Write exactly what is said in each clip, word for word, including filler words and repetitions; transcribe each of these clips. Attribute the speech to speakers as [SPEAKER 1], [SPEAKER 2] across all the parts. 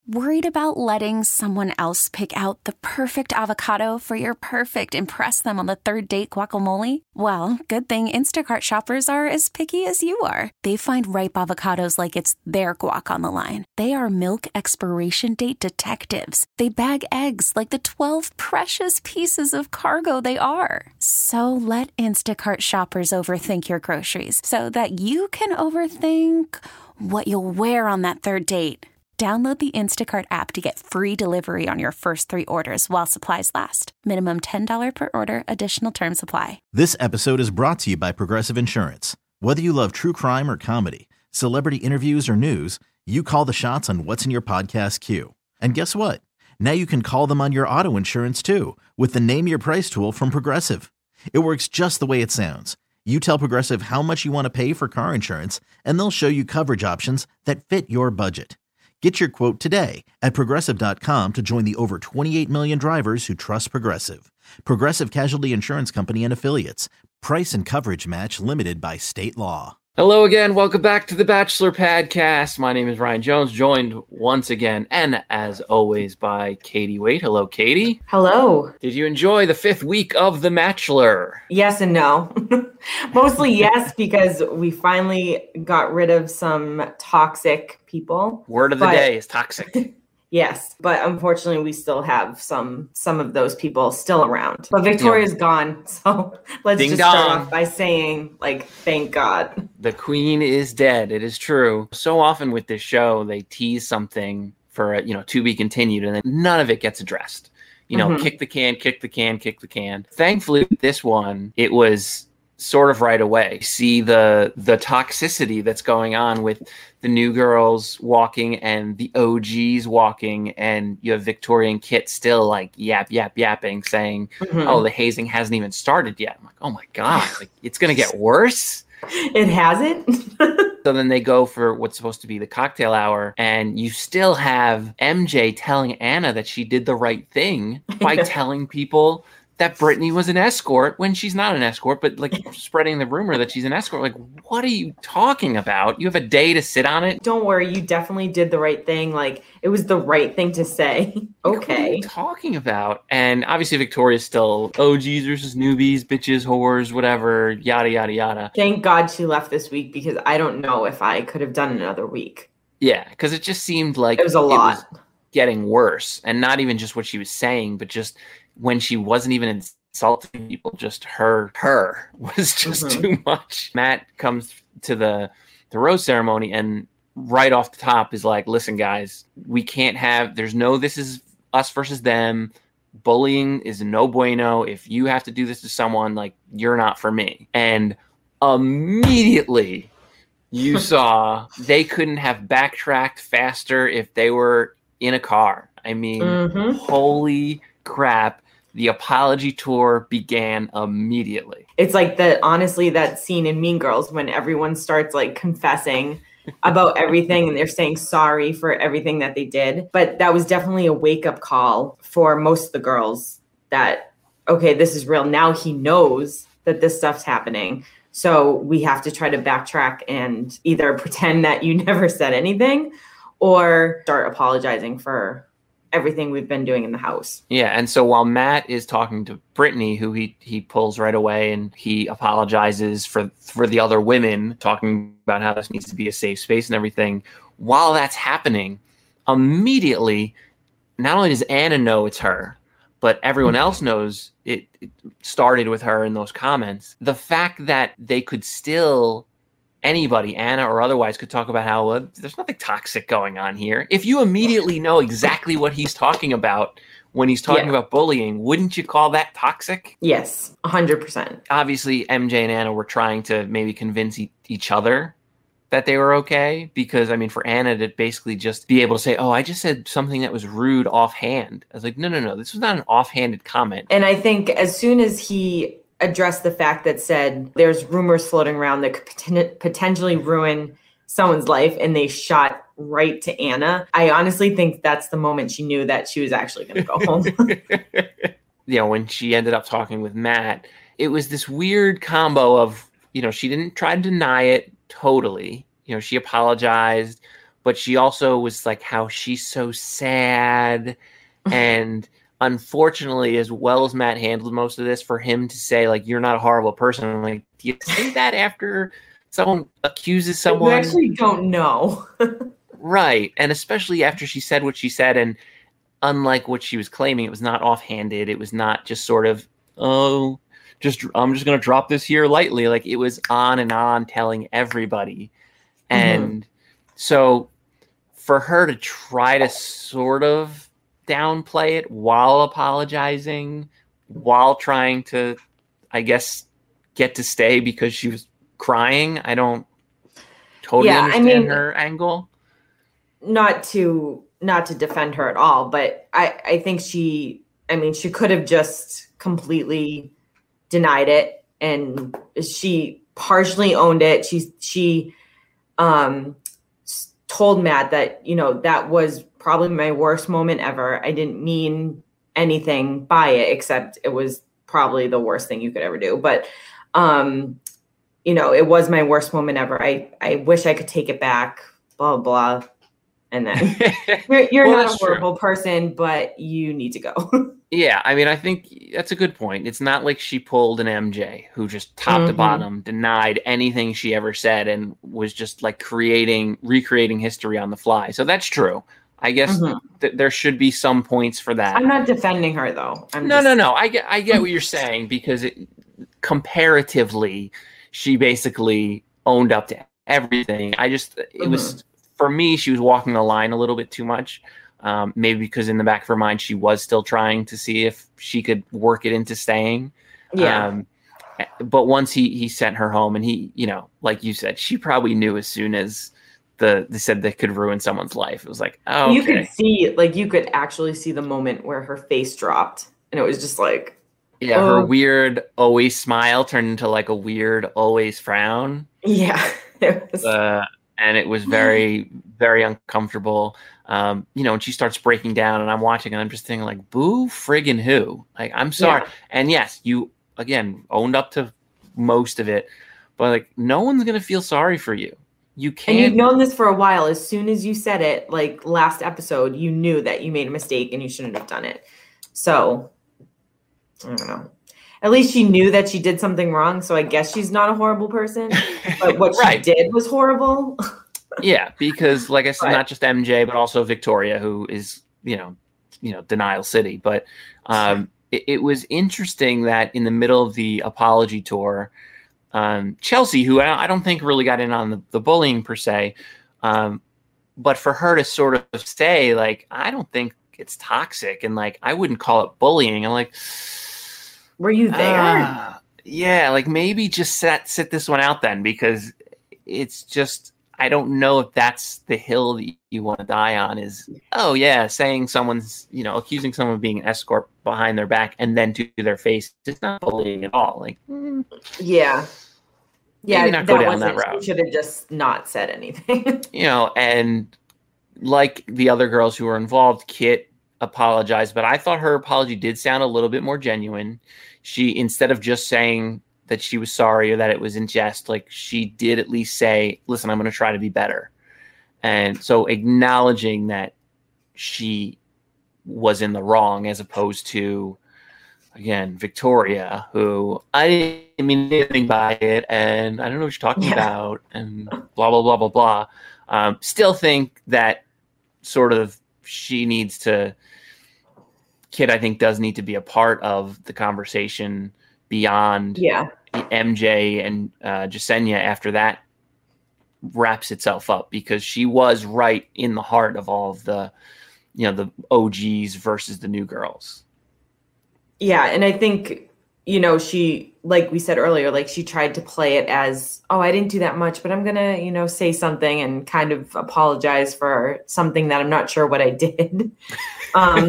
[SPEAKER 1] Worried about letting someone else pick out the perfect avocado for your perfect impress them on the third date guacamole? Well, good thing Instacart shoppers are as picky as you are. They find ripe avocados like it's their guac on the line. They are milk expiration date detectives. They bag eggs like the twelve precious pieces of cargo they are. So let Instacart shoppers overthink your groceries so that you can overthink what you'll wear on that third date. Download the Instacart app to get free delivery on your first three orders while supplies last. Minimum ten dollars per order. Additional terms apply.
[SPEAKER 2] This episode is brought to you by Progressive Insurance. Whether you love true crime or comedy, celebrity interviews or news, you call the shots on what's in your podcast queue. And guess what? Now you can call them on your auto insurance too with the Name Your Price tool from Progressive. It works just the way it sounds. You tell Progressive how much you want to pay for car insurance, and they'll show you coverage options that fit your budget. Get your quote today at Progressive dot com to join the over twenty-eight million drivers who trust Progressive. Progressive Casualty Insurance Company and Affiliates. Price and coverage match limited by state law.
[SPEAKER 3] Hello again. Welcome back to the Bachelor Podcast. My name is Ryan Jones, joined once again and as always by Katie Waite. Hello, Katie.
[SPEAKER 4] Hello.
[SPEAKER 3] Did you enjoy the fifth week of The Bachelor?
[SPEAKER 4] Yes and no. Mostly yes, because we finally got rid of some toxic people.
[SPEAKER 3] Word of the
[SPEAKER 4] but,
[SPEAKER 3] day is toxic.
[SPEAKER 4] Yes, but unfortunately we still have some some of those people still around. But Victoria's yeah. gone, so let's
[SPEAKER 3] Ding
[SPEAKER 4] just
[SPEAKER 3] dong.
[SPEAKER 4] start off by saying, like, thank God.
[SPEAKER 3] The queen is dead. It is true. So often with this show, they tease something for, you know, to be continued, and then none of it gets addressed. You know, mm-hmm. kick the can, kick the can, kick the can. Thankfully, with this one, it was sort of right away. See the the toxicity that's going on with the new girls walking and the O Gs walking, and you have Victoria and Kit still like yap, yap, yapping, saying, mm-hmm. oh, the hazing hasn't even started yet. I'm like, oh my God, like it's going to get worse.
[SPEAKER 4] It hasn't.
[SPEAKER 3] So then they go for what's supposed to be the cocktail hour, and you still have M J telling Anna that she did the right thing by telling people that Brittany was an escort when she's not an escort, but like spreading the rumor that she's an escort. Like, what are you talking about? You have a day to sit on it.
[SPEAKER 4] Don't worry. You definitely did the right thing. Like, it was the right thing to say. Okay.
[SPEAKER 3] What are you talking about? And obviously Victoria's still O Gs versus newbies, bitches, whores, whatever, yada, yada, yada.
[SPEAKER 4] Thank God she left this week, because I don't know if I could have done another week.
[SPEAKER 3] Yeah, because it just seemed like
[SPEAKER 4] it was a lot.
[SPEAKER 3] It was getting worse. And not even just what she was saying, but just when she wasn't even insulting people, just her, her was just mm-hmm. too much. Matt comes to the, the rose ceremony and right off the top is like, listen, guys, we can't have, there's no, this is us versus them. Bullying is no bueno. If you have to do this to someone, like, you're not for me. And immediately you saw they couldn't have backtracked faster if they were in a car. I mean, mm-hmm. holy crap. The apology tour began immediately.
[SPEAKER 4] It's like the honestly that scene in Mean Girls when everyone starts like confessing about everything and they're saying sorry for everything that they did. But that was definitely a wake-up call for most of the girls that, okay, this is real. Now he knows that this stuff's happening. So we have to try to backtrack and either pretend that you never said anything or start apologizing for everything we've been doing in the house.
[SPEAKER 3] Yeah, and so while Matt is talking to Brittany, who he he pulls right away and he apologizes for for the other women, talking about how this needs to be a safe space and everything, while that's happening, immediately, not only does Anna know it's her, but everyone else knows it, it started with her in those comments. The fact that they could still, anybody, Anna or otherwise, could talk about how uh, there's nothing toxic going on here. If you immediately know exactly what he's talking about when he's talking yeah. about bullying, wouldn't you call that toxic?
[SPEAKER 4] Yes, one hundred percent.
[SPEAKER 3] Obviously, M J and Anna were trying to maybe convince e- each other that they were okay. Because, I mean, for Anna to basically just be able to say, oh, I just said something that was rude offhand. I was like, no, no, no, this was not an offhanded comment.
[SPEAKER 4] And I think as soon as he addressed the fact that said there's rumors floating around that could poten- potentially ruin someone's life, and they shot right to Anna, I honestly think that's the moment she knew that she was actually going to go home.
[SPEAKER 3] You know, when she ended up talking with Matt, it was this weird combo of, you know, she didn't try to deny it totally. You know, she apologized, but she also was like, how she's so sad. And unfortunately, as well as Matt handled most of this, for him to say, like, you're not a horrible person, I'm like, do you say that after someone accuses someone?
[SPEAKER 4] You actually don't know.
[SPEAKER 3] Right. And especially after she said what she said, and unlike what she was claiming, it was not offhanded. It was not just sort of, oh, just I'm just going to drop this here lightly. Like, it was on and on telling everybody. And mm-hmm. so for her to try to sort of downplay it while apologizing, while trying to, I guess, get to stay because she was crying, I don't totally yeah, understand I mean, her angle.
[SPEAKER 4] Not to not to defend her at all, but I, I think she, I mean, she could have just completely denied it, and she partially owned it. She, she um, told Matt that, you know, that was probably my worst moment ever. I didn't mean anything by it, except it was probably the worst thing you could ever do. But, um, you know, it was my worst moment ever. I, I wish I could take it back, blah, blah. And then you're, you're well, not a horrible true. person, but you need to go.
[SPEAKER 3] Yeah, I mean, I think that's a good point. It's not like she pulled an M J who just top mm-hmm. to bottom denied anything she ever said and was just like creating, recreating history on the fly. So that's true. I guess mm-hmm. th- there should be some points for that.
[SPEAKER 4] I'm not defending her though. I'm
[SPEAKER 3] no,
[SPEAKER 4] just...
[SPEAKER 3] no, no. I get, I get what you're saying, because it, comparatively, she basically owned up to everything. I just, it mm-hmm. was, for me, she was walking the line a little bit too much. Um, maybe because in the back of her mind, she was still trying to see if she could work it into staying.
[SPEAKER 4] Yeah.
[SPEAKER 3] Um, but once he, he sent her home, and he, you know, like you said, she probably knew as soon as the, they said that could ruin someone's life. It was like, oh,
[SPEAKER 4] you
[SPEAKER 3] okay.
[SPEAKER 4] could see, like, you could actually see the moment where her face dropped, and it was just like,
[SPEAKER 3] yeah, oh. her weird always smile turned into like a weird always frown.
[SPEAKER 4] Yeah. It was...
[SPEAKER 3] Uh, and it was very, very uncomfortable. Um, you know, and she starts breaking down, and I'm watching, and I'm just thinking, like, boo friggin' who? Like, I'm sorry. Yeah. And yes, you, again, owned up to most of it, but, like, no one's going to feel sorry for you. You can't.
[SPEAKER 4] And you've known this for a while. As soon as you said it, like, last episode, you knew that you made a mistake and you shouldn't have done it. So, I don't know. At least she knew that she did something wrong, so I guess she's not a horrible person. But what right. she did was horrible.
[SPEAKER 3] Yeah, because like I said, but, not just M J, but also Victoria, who is, you know, you know, Denial City. But um, it, it was interesting that in the middle of the apology tour, um, Chelsea, who I, I don't think really got in on the, the bullying per se, um, but for her to sort of say, like, I don't think it's toxic, and like, I wouldn't call it bullying. I'm like,
[SPEAKER 4] were you there?
[SPEAKER 3] Uh, yeah, like maybe just set sit this one out then, because it's just, I don't know if that's the hill that you want to die on, is, oh yeah, saying someone's, you know, accusing someone of being an escort behind their back and then to their face. It's not bullying at all. Like, mm,
[SPEAKER 4] yeah. Yeah,
[SPEAKER 3] maybe not go down that route.
[SPEAKER 4] You should have just not said anything.
[SPEAKER 3] You know, and like the other girls who were involved, Kit apologized, but I thought her apology did sound a little bit more genuine. She, instead of just saying that she was sorry or that it was in jest, like, she did at least say, listen, I'm going to try to be better. And so acknowledging that she was in the wrong, as opposed to, again, Victoria, who, I didn't mean anything by it, and I don't know what you're talking yeah. about, and blah, blah, blah, blah, blah. Um, still think that sort of she needs to, Kit, I think, does need to be a part of the conversation beyond
[SPEAKER 4] yeah.
[SPEAKER 3] M J and uh, Jessenia after that wraps itself up, because she was right in the heart of all of the, you know, the O Gs versus the new girls.
[SPEAKER 4] Yeah, and I think, you know, she, like we said earlier, like, she tried to play it as, oh, I didn't do that much, but I'm going to, you know, say something and kind of apologize for something that I'm not sure what I did. Um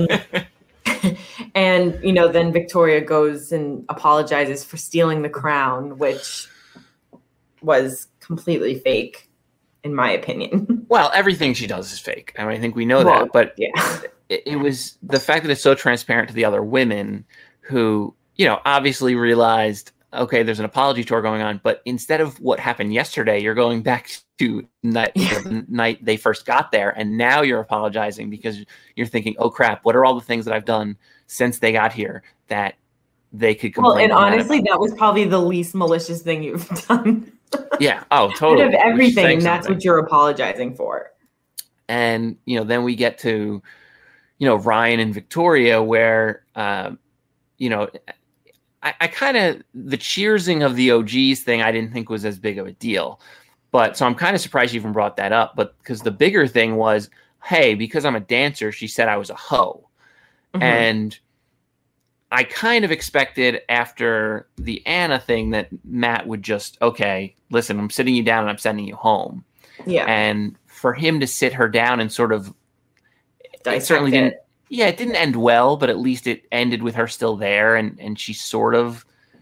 [SPEAKER 4] And, you know, then Victoria goes and apologizes for stealing the crown, which was completely fake, in my opinion.
[SPEAKER 3] Well, everything she does is fake. I mean, I think we know well, that. But yeah. it, it was the fact that it's so transparent to the other women who, you know, obviously realized, okay, there's an apology tour going on, but instead of what happened yesterday, you're going back to night, the night they first got there, and now you're apologizing because you're thinking, oh crap, what are all the things that I've done since they got here that they could complain
[SPEAKER 4] Well, and
[SPEAKER 3] about
[SPEAKER 4] honestly,
[SPEAKER 3] about.
[SPEAKER 4] That was probably the least malicious thing you've done.
[SPEAKER 3] Yeah. Oh, totally.
[SPEAKER 4] Out of everything, that's
[SPEAKER 3] something.
[SPEAKER 4] what you're apologizing for.
[SPEAKER 3] And, you know, then we get to, you know, Ryan and Victoria where, um, you know, I, I kind of, the cheersing of the O Gs thing, I didn't think was as big of a deal. But so I'm kind of surprised you even brought that up. But because the bigger thing was, hey, because I'm a dancer, she said I was a hoe. Mm-hmm. And I kind of expected after the Anna thing that Matt would just, okay, listen, I'm sitting you down and I'm sending you home.
[SPEAKER 4] Yeah.
[SPEAKER 3] And for him to sit her down and sort of,
[SPEAKER 4] Dissect
[SPEAKER 3] it certainly
[SPEAKER 4] it.
[SPEAKER 3] didn't, yeah, it didn't end well, but at least it ended with her still there. And, and she sort of,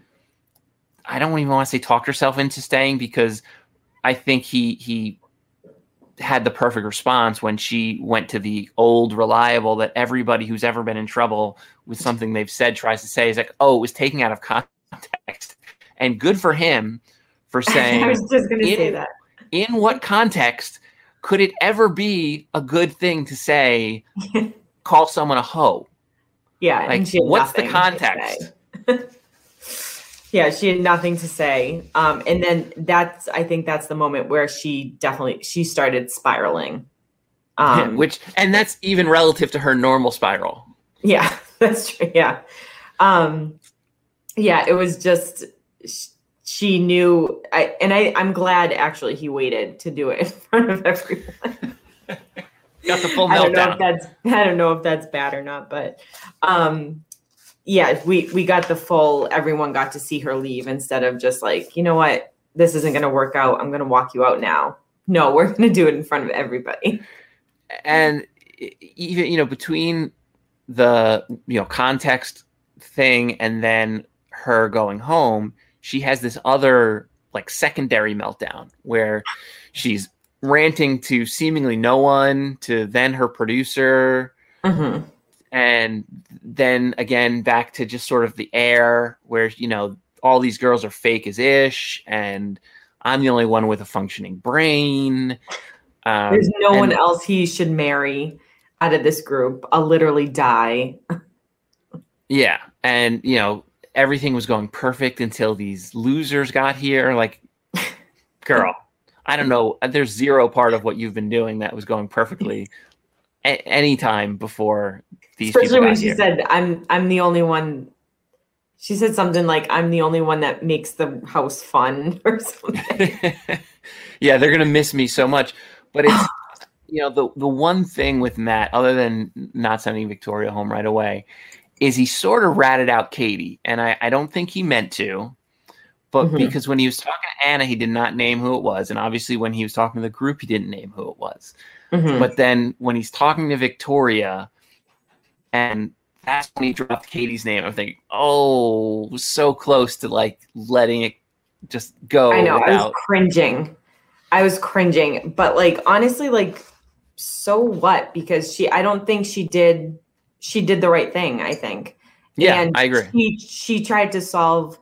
[SPEAKER 3] I don't even want to say talked herself into staying because I think he, he had the perfect response when she went to the old reliable that everybody who's ever been in trouble with something they've said tries to say is like, oh, it was taken out of context. And good for him for saying,
[SPEAKER 4] I was just going to say that.
[SPEAKER 3] In what context could it ever be a good thing to say, call someone a hoe?
[SPEAKER 4] Yeah.
[SPEAKER 3] Like, what's the context?
[SPEAKER 4] Yeah, she had nothing to say. Um, and then that's, I think that's the moment where she definitely, she started spiraling. Um,
[SPEAKER 3] Which, and that's even relative to her normal spiral.
[SPEAKER 4] Yeah, that's true. Yeah. Um, yeah, it was just, she knew, I, and I, I'm glad actually he waited to do it in front of everyone.
[SPEAKER 3] Got the full meltdown.
[SPEAKER 4] I don't know if that's, I don't know if that's bad or not, but, um, yeah, we, we got the full, everyone got to see her leave instead of just like, you know what, this isn't going to work out. I'm going to walk you out now. No, we're going to do it in front of everybody.
[SPEAKER 3] And even, you know, between the, you know, context thing and then her going home, she has this other like secondary meltdown where she's ranting to seemingly no one, to then her producer. Mm-hmm. And then again, back to just sort of the air where, you know, all these girls are fake as ish. And I'm the only one with a functioning brain. Um,
[SPEAKER 4] There's no
[SPEAKER 3] and,
[SPEAKER 4] one else he should marry out of this group. I'll literally die.
[SPEAKER 3] Yeah. And, you know, everything was going perfect until these losers got here. Like, girl, I don't know. There's zero part of what you've been doing that was going perfectly a- any time before these
[SPEAKER 4] Especially
[SPEAKER 3] people got
[SPEAKER 4] when she
[SPEAKER 3] here.
[SPEAKER 4] said, I'm I'm the only one. She said something like, I'm the only one that makes the house fun or something.
[SPEAKER 3] Yeah, they're going to miss me so much. But it's, you know, the, the one thing with Matt, other than not sending Victoria home right away, is he sort of ratted out Katie. And I, I don't think he meant to. But mm-hmm. because when he was talking to Anna, he did not name who it was. And obviously when he was talking to the group, he didn't name who it was. Mm-hmm. But then when he's talking to Victoria, and that's when he dropped Katie's name, I'm thinking, oh, so close to like letting it just go.
[SPEAKER 4] I know,
[SPEAKER 3] without...
[SPEAKER 4] I was cringing. I was cringing. But like, honestly, like, so what? Because she, I don't think she did, she did the right thing, I think.
[SPEAKER 3] Yeah,
[SPEAKER 4] and
[SPEAKER 3] I agree.
[SPEAKER 4] She, she tried to solve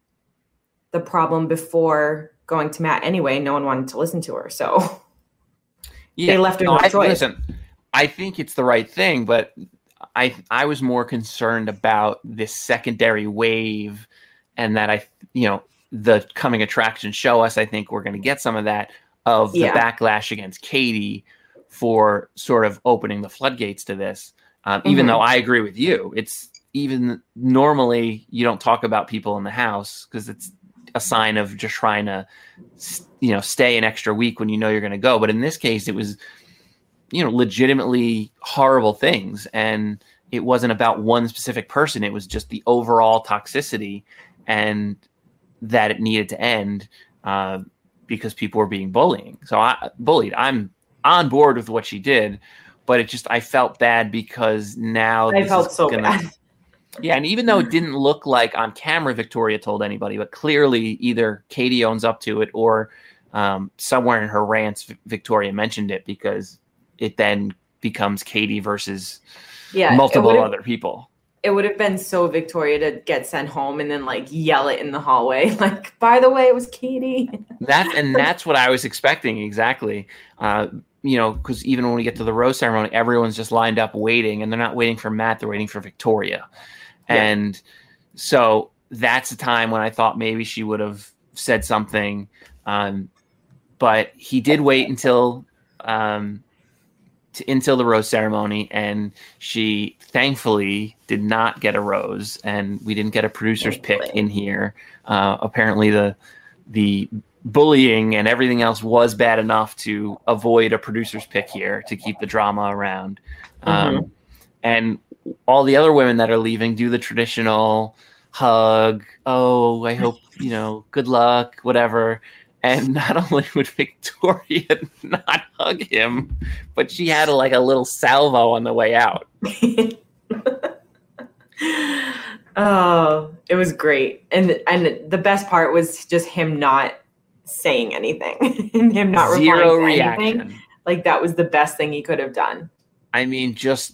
[SPEAKER 4] the problem before going to Matt anyway. No one wanted to listen to her. So
[SPEAKER 3] yeah,
[SPEAKER 4] they left her
[SPEAKER 3] no,
[SPEAKER 4] no
[SPEAKER 3] I,
[SPEAKER 4] choice.
[SPEAKER 3] Listen, I think it's the right thing, but I I was more concerned about this secondary wave, and that I, you know, the coming attractions show us, I think we're going to get some of that, of the
[SPEAKER 4] yeah.
[SPEAKER 3] backlash against Katie for sort of opening the floodgates to this. Um, even mm-hmm. though I agree with you, it's even normally you don't talk about people in the house because it's a sign of just trying to, you know, stay an extra week when you know you're going to go. But in this case, it was, you know, legitimately horrible things. And it wasn't about one specific person. It was just the overall toxicity and that it needed to end uh, because people were being bullying. So I bullied. I'm on board with what she did, but it just, I felt bad because now
[SPEAKER 4] I felt so
[SPEAKER 3] gonna,
[SPEAKER 4] bad.
[SPEAKER 3] Yeah. And even though it didn't look like on camera Victoria told anybody, but clearly either Katie owns up to it or um, somewhere in her rants, Victoria mentioned it, because it then becomes Katie versus
[SPEAKER 4] yeah,
[SPEAKER 3] multiple other people.
[SPEAKER 4] It would have been so Victoria to get sent home and then like yell it in the hallway. Like, by the way, it was Katie.
[SPEAKER 3] That, and that's what I was expecting. Exactly. Uh, you know, because even when we get to the rose ceremony, everyone's just lined up waiting, and they're not waiting for Matt, they're waiting for Victoria. Yeah. And so that's a time when I thought maybe she would have said something. Um, but he did wait until, um, to, until the rose ceremony, and she thankfully did not get a rose, and we didn't get a producer's pick in here. Uh, apparently the, the, bullying and everything else was bad enough to avoid a producer's pick here to keep the drama around. Mm-hmm. Um, and all the other women that are leaving do the traditional hug. Oh, I hope, you know, good luck, whatever. And not only would Victoria not hug him, but she had a, like a little salvo on the way out.
[SPEAKER 4] Oh, it was great. And, and the best part was just him not saying anything and him not
[SPEAKER 3] Zero
[SPEAKER 4] replying to
[SPEAKER 3] reaction.
[SPEAKER 4] anything. Like, that was the best thing he could have done.
[SPEAKER 3] I mean, just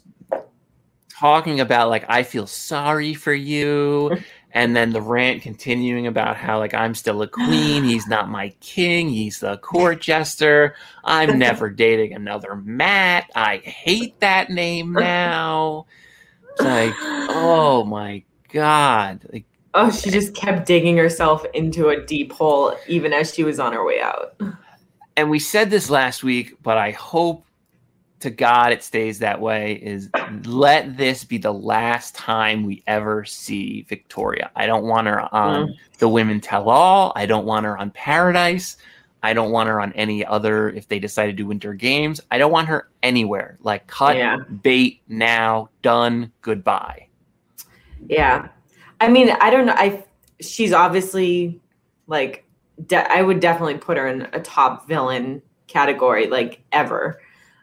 [SPEAKER 3] talking about like, I feel sorry for you, and then the rant continuing about how like, I'm still a queen, he's not my king, he's the court jester, I'm never dating another Matt, I hate that name now. It's like, oh my god. Like,
[SPEAKER 4] oh, she just kept digging herself into a deep hole even as she was on her way out.
[SPEAKER 3] And we said this last week, but I hope to God it stays that way, is let this be the last time we ever see Victoria. I don't want her on mm. The Women Tell All. I don't want her on Paradise. I don't want her on any other, if they decide to do Winter Games. I don't want her anywhere. Like, cut, yeah. bait, now, done, goodbye.
[SPEAKER 4] Yeah. I mean, I don't know. I she's obviously like de- I would definitely put her in a top villain category, like ever.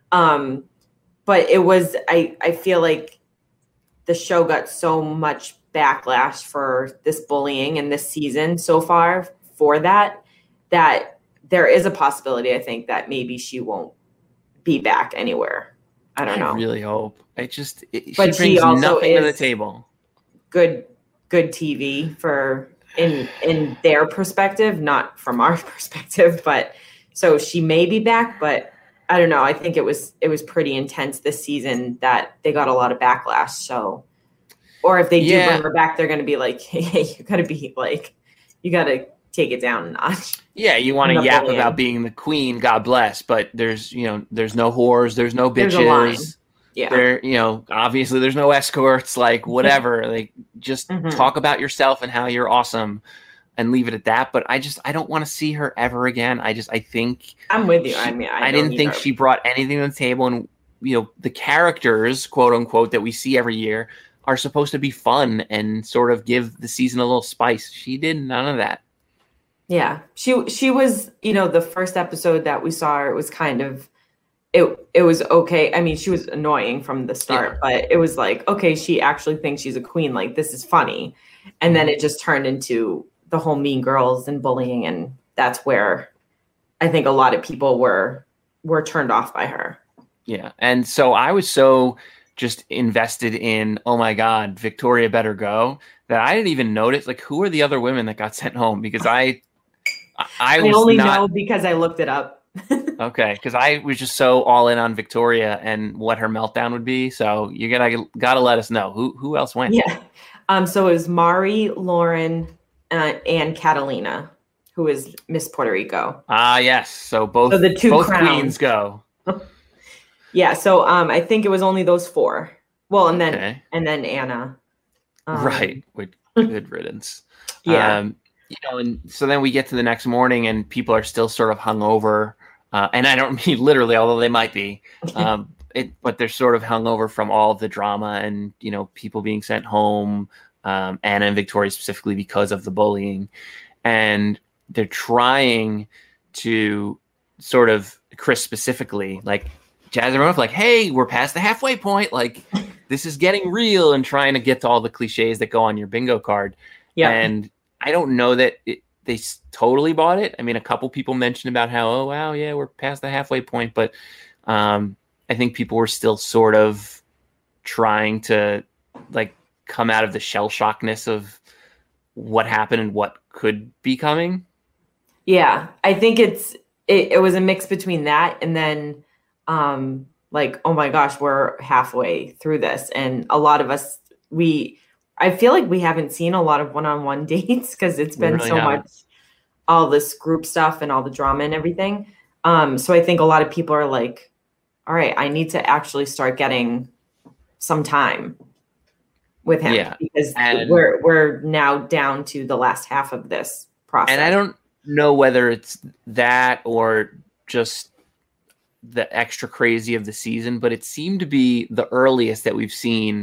[SPEAKER 4] Um, but it was I I feel like the show got so much backlash for this bullying in this season so far for that that there is a possibility, I think, that maybe she won't be back anywhere. I don't know.
[SPEAKER 3] I really hope. I just it,
[SPEAKER 4] but
[SPEAKER 3] she brings
[SPEAKER 4] she also
[SPEAKER 3] nothing to the
[SPEAKER 4] is
[SPEAKER 3] table.
[SPEAKER 4] Good. good T V for in in their perspective, not from our perspective, but so she may be back, but I don't know. I think it was it was pretty intense this season that they got a lot of backlash. So, or if they do
[SPEAKER 3] yeah.
[SPEAKER 4] bring her back, they're going to be like, hey, you got to be like, you got to take it down a notch.
[SPEAKER 3] Yeah, you want to yap about being the queen, God bless, but there's, you know, there's no whores, there's no bitches. There's a line. Yeah. There, you know, obviously there's no escorts, like whatever. Like, just mm-hmm. talk about yourself and how you're awesome and leave it at that. But I just, I don't want to see her ever again. I just, I think
[SPEAKER 4] I'm with you.
[SPEAKER 3] She,
[SPEAKER 4] I mean, I,
[SPEAKER 3] I didn't think
[SPEAKER 4] her.
[SPEAKER 3] she brought anything to the table. And, you know, the characters, quote unquote, that we see every year are supposed to be fun and sort of give the season a little spice. She did none of that.
[SPEAKER 4] Yeah. She, she was, you know, the first episode that we saw her, it was kind of, It it was okay. I mean, she was annoying from the start, yeah. but it was like, okay, she actually thinks she's a queen. Like, this is funny. And then it just turned into the whole Mean Girls and bullying. And that's where I think a lot of people were were turned off by her.
[SPEAKER 3] Yeah. And so I was so just invested in, oh my God, Victoria better go, that I didn't even notice, like, who are the other women that got sent home? Because I I, I was
[SPEAKER 4] only
[SPEAKER 3] not,
[SPEAKER 4] know because I looked it up.
[SPEAKER 3] Okay, because I was just so all in on Victoria and what her meltdown would be. So you gotta gotta let us know who who else went.
[SPEAKER 4] Yeah, um, so it was Mari, Lauren, uh, and Catalina, who is Miss Puerto Rico.
[SPEAKER 3] Ah, yes. So both
[SPEAKER 4] so the two
[SPEAKER 3] both
[SPEAKER 4] crowns.
[SPEAKER 3] queens go.
[SPEAKER 4] Yeah. So um, I think it was only those four. Well, and then
[SPEAKER 3] okay.
[SPEAKER 4] and then Anna.
[SPEAKER 3] Um, right. With good riddance.
[SPEAKER 4] Yeah.
[SPEAKER 3] Um, you know, and so then we get to the next morning, and people are still sort of hungover. Uh, and I don't mean literally, although they might be, um, it, but they're sort of hungover from all of the drama and, you know, people being sent home, um, Anna and Victoria specifically because of the bullying. And they're trying to sort of, Chris specifically, like, jazz everyone up, like, hey, we're past the halfway point. Like, this is getting real, and trying to get to all the cliches that go on your bingo card.
[SPEAKER 4] Yeah.
[SPEAKER 3] And I don't know that it, they totally bought it. I mean, a couple people mentioned about how, oh, wow, yeah, we're past the halfway point. But um, I think people were still sort of trying to, like, come out of the shell shockness of what happened and what could be coming.
[SPEAKER 4] Yeah, I think it's it, it was a mix between that and then um like, oh my gosh, we're halfway through this. And a lot of us, we I feel like we haven't seen a lot of one-on-one dates because it's been
[SPEAKER 3] really
[SPEAKER 4] so
[SPEAKER 3] haven't.
[SPEAKER 4] much all this group stuff and all the drama and everything. Um, so I think a lot of people are like, all right, I need to actually start getting some time with him
[SPEAKER 3] Yeah.
[SPEAKER 4] because
[SPEAKER 3] And-
[SPEAKER 4] we're we're now down to the last half of this process.
[SPEAKER 3] And I don't know whether it's that or just the extra crazy of the season, but it seemed to be the earliest that we've seen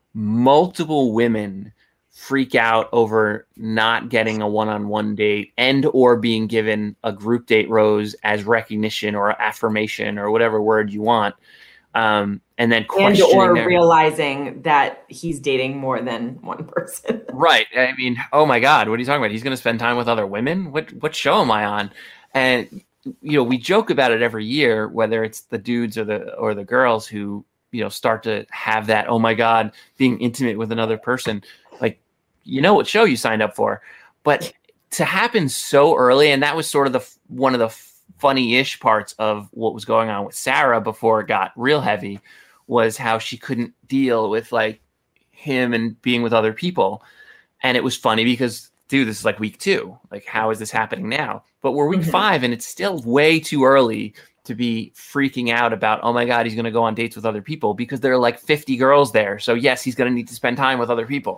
[SPEAKER 3] multiple women freak out over not getting a one-on-one date and or being given a group date rose as recognition or affirmation or whatever word you want. Um, and then
[SPEAKER 4] and
[SPEAKER 3] questioning
[SPEAKER 4] or
[SPEAKER 3] their-
[SPEAKER 4] realizing that he's dating more than one person.
[SPEAKER 3] Right. I mean, oh my God, what are you talking about? He's going to spend time with other women? What what show am I on? And you know, we joke about it every year, whether it's the dudes or the or the girls who, you know, start to have that, oh my God, being intimate with another person. Like, you know what show you signed up for. But to happen so early, and that was sort of the one of the funny-ish parts of what was going on with Sarah before it got real heavy, was how she couldn't deal with like him and being with other people. And it was funny because, dude, this is like week two. Like, how is this happening now? But we're week
[SPEAKER 4] Mhm.
[SPEAKER 3] five and it's still way too early to be freaking out about, oh my God, he's going to go on dates with other people, because there are like fifty girls there. So yes, he's going to need to spend time with other people.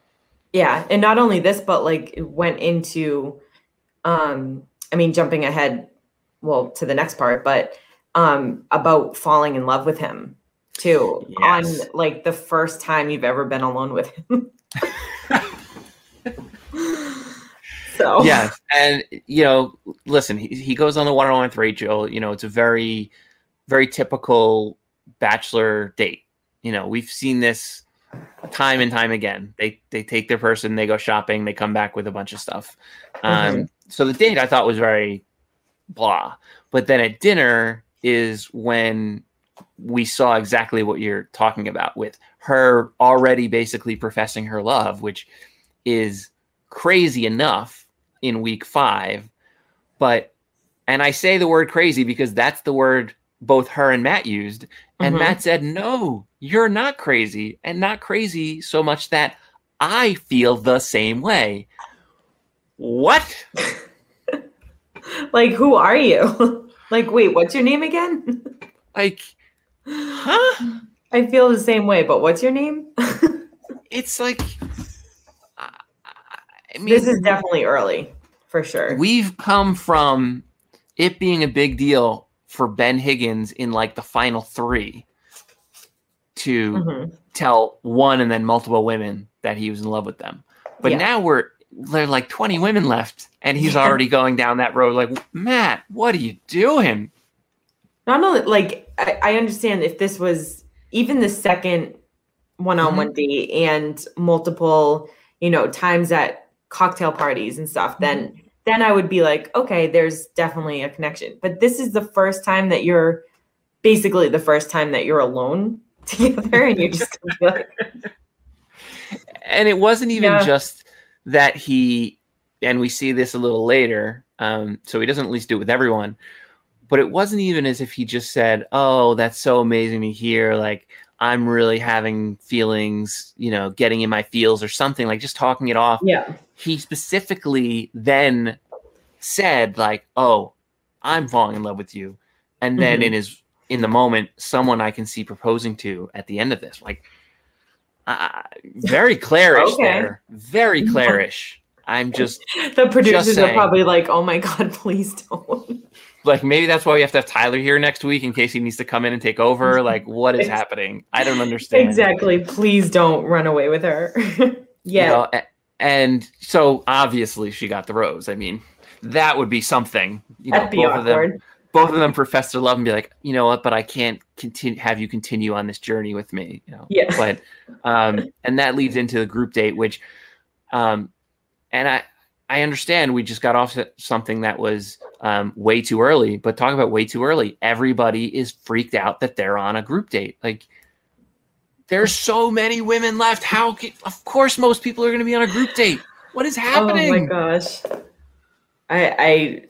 [SPEAKER 4] Yeah. And not only this, but like it went into, um, I mean, jumping ahead, well, to the next part, but um, about falling in love with him too,
[SPEAKER 3] Yes.
[SPEAKER 4] on like the first time you've ever been alone with him. So
[SPEAKER 3] Yes. And, you know, listen, he, he goes on the one-on-one with Rachel. You know, it's a very, very typical bachelor date. You know, we've seen this time and time again. They they take their person, they go shopping, they come back with a bunch of stuff. Um,
[SPEAKER 4] Mhm.
[SPEAKER 3] So the date I thought was very blah. But then at dinner is when we saw exactly what you're talking about, with her already basically professing her love, which is crazy enough in week five. But, and I say the word crazy because that's the word both her and Matt used. And
[SPEAKER 4] Mhm.
[SPEAKER 3] Matt said, no, you're not crazy, and not crazy so much that I feel the same way. What?
[SPEAKER 4] like, who are you? Like, wait, what's your name again?
[SPEAKER 3] Like, huh?
[SPEAKER 4] I feel the same way, but what's your name?
[SPEAKER 3] It's like, I I mean,
[SPEAKER 4] This is definitely early, for sure.
[SPEAKER 3] we've come from it being a big deal for Ben Higgins in like the final three to
[SPEAKER 4] Mhm.
[SPEAKER 3] tell one and then multiple women that he was in love with them. But
[SPEAKER 4] Yeah.
[SPEAKER 3] now we're there are like twenty women left, and he's already going down that road. Like, Matt, what are you doing?
[SPEAKER 4] Not only like I, I understand if this was even the second one-on-one date and multiple, you know, times at cocktail parties and stuff, then then I would be like, okay, there's definitely a connection. But this is the first time that you're basically the first time that you're alone together, and you're just gonna be like,
[SPEAKER 3] And it wasn't even
[SPEAKER 4] Yeah.
[SPEAKER 3] just that he, and we see this a little later, um, so he doesn't at least do it with everyone, but it wasn't even as if he just said, oh, that's so amazing to hear, like, I'm really having feelings, you know, getting in my feels or something, like just talking it off.
[SPEAKER 4] yeah,
[SPEAKER 3] He specifically then said, like, oh, I'm falling in love with you. And then
[SPEAKER 4] Mhm.
[SPEAKER 3] in his, in the moment, someone I can see proposing to at the end of this, like, uh, very Clairish
[SPEAKER 4] Okay.
[SPEAKER 3] there. Very Clairish. I'm just
[SPEAKER 4] the producers are
[SPEAKER 3] saying.
[SPEAKER 4] probably like, oh my God, please don't.
[SPEAKER 3] like, maybe that's why we have to have Tyler here next week in case he needs to come in and take over. Like, what is happening? I don't understand.
[SPEAKER 4] Exactly. Please don't run away with her.
[SPEAKER 3] You
[SPEAKER 4] yeah.
[SPEAKER 3] know, a- and so obviously she got the rose. I mean, that would be something. You know,
[SPEAKER 4] That'd be
[SPEAKER 3] both of them,
[SPEAKER 4] awkward.
[SPEAKER 3] both of them profess their love and be like, you know what, but I can't continue have you continue on this journey with me. You know,
[SPEAKER 4] Yeah.
[SPEAKER 3] But um, and that leads into the group date, which, um, and I I understand we just got off to something that was um way too early, but talk about way too early. Everybody is freaked out that they're on a group date. Like, There's so many women left. How can, of course most people are going to be on a group date. What is happening?
[SPEAKER 4] Oh my gosh. I I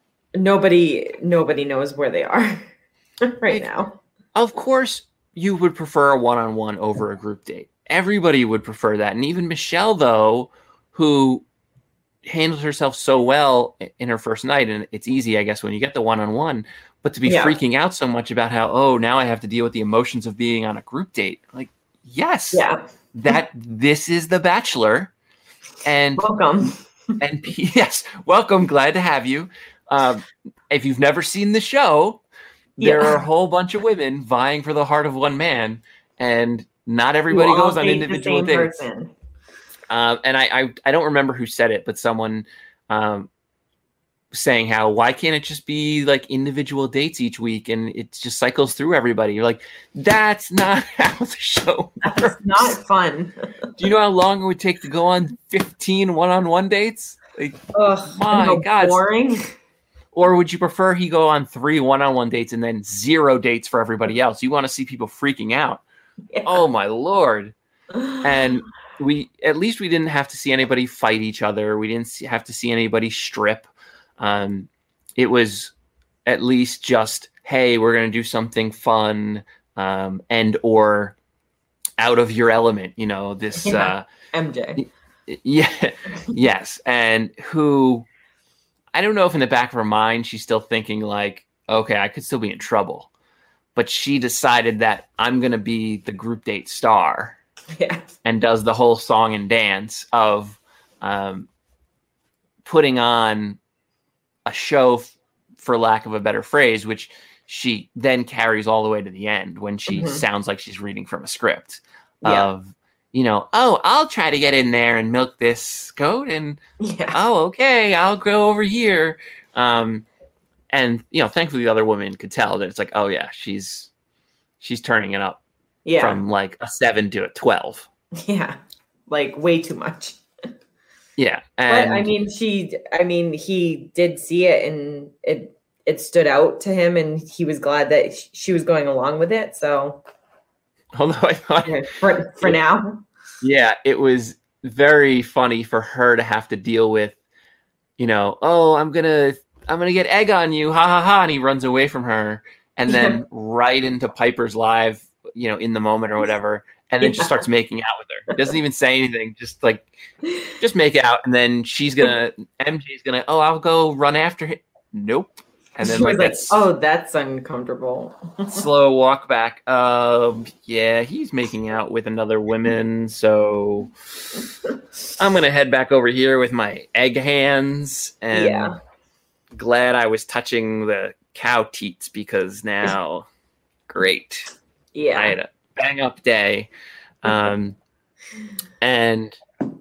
[SPEAKER 4] nobody nobody knows where they are right like, now.
[SPEAKER 3] Of course you would prefer a one-on-one over a group date. Everybody would prefer that. And even Michelle, though, who handled herself so well in her first night, and it's easy, I guess, when you get the one-on-one, but to be yeah. freaking out so much about how, oh, now I have to deal with the emotions of being on a group date. Like, yes,
[SPEAKER 4] yeah.
[SPEAKER 3] that this is The Bachelor. And
[SPEAKER 4] welcome.
[SPEAKER 3] And yes, welcome. Glad to have you. Um, if you've never seen the show, there yeah. are a whole bunch of women vying for the heart of one man, and not everybody
[SPEAKER 4] you
[SPEAKER 3] goes on individual dates.
[SPEAKER 4] Person.
[SPEAKER 3] Uh, and I, I, I don't remember who said it, but someone um, saying how, why can't it just be like individual dates each week and it just cycles through everybody? You're like, that's not how the show works.
[SPEAKER 4] That's not fun.
[SPEAKER 3] Do you know how long it would take to go on fifteen one-on-one dates? Like,
[SPEAKER 4] Ugh,
[SPEAKER 3] my God.
[SPEAKER 4] Boring.
[SPEAKER 3] Or would you prefer he go on three one-on-one dates and then zero dates for everybody else? You want to see people freaking out. Yeah. Oh, my Lord. And we, at least we didn't have to see anybody fight each other. We didn't see, have to see anybody strip. Um, it was at least just, hey, we're going to do something fun, um, and or out of your element, you know, this,
[SPEAKER 4] yeah.
[SPEAKER 3] uh,
[SPEAKER 4] M J.
[SPEAKER 3] Yeah. Yes. And who, I don't know if in the back of her mind, she's still thinking like, okay, I could still be in trouble, but she decided that I'm going to be the group date star.
[SPEAKER 4] Yeah.
[SPEAKER 3] And does the whole song and dance of, um, putting on a show, f- for lack of a better phrase, which she then carries all the way to the end when she mm-hmm. sounds like she's reading from a script yeah. of, you know, oh, I'll try to get in there and milk this goat, and
[SPEAKER 4] yeah.
[SPEAKER 3] oh, okay, I'll go over here. Um, and you know, thankfully the other woman could tell that it's like, oh yeah, she's she's turning it up
[SPEAKER 4] yeah.
[SPEAKER 3] from like a seven to a twelve.
[SPEAKER 4] Yeah, like way too much.
[SPEAKER 3] Yeah, and
[SPEAKER 4] but I mean, she. I mean, he did see it, and it it stood out to him, and he was glad that she was going along with it. So,
[SPEAKER 3] although I thought
[SPEAKER 4] for for now,
[SPEAKER 3] yeah, it was very funny for her to have to deal with, you know, oh, I'm gonna I'm gonna get egg on you, ha ha ha, and he runs away from her, and then yeah. right into Piper's live, you know, in the moment or whatever. And then yeah. just starts making out with her. Doesn't even say anything. Just like, just make out. And then she's gonna, M J's gonna, oh, I'll go run after him. Nope. And then
[SPEAKER 4] she
[SPEAKER 3] like,
[SPEAKER 4] was like, oh, that's uncomfortable.
[SPEAKER 3] Slow walk back. Um, yeah, he's making out with another woman. So I'm gonna head back over here with my egg hands. And
[SPEAKER 4] yeah.
[SPEAKER 3] glad I was touching the cow teats because now, great.
[SPEAKER 4] Yeah.
[SPEAKER 3] I had a bang up day. Um, and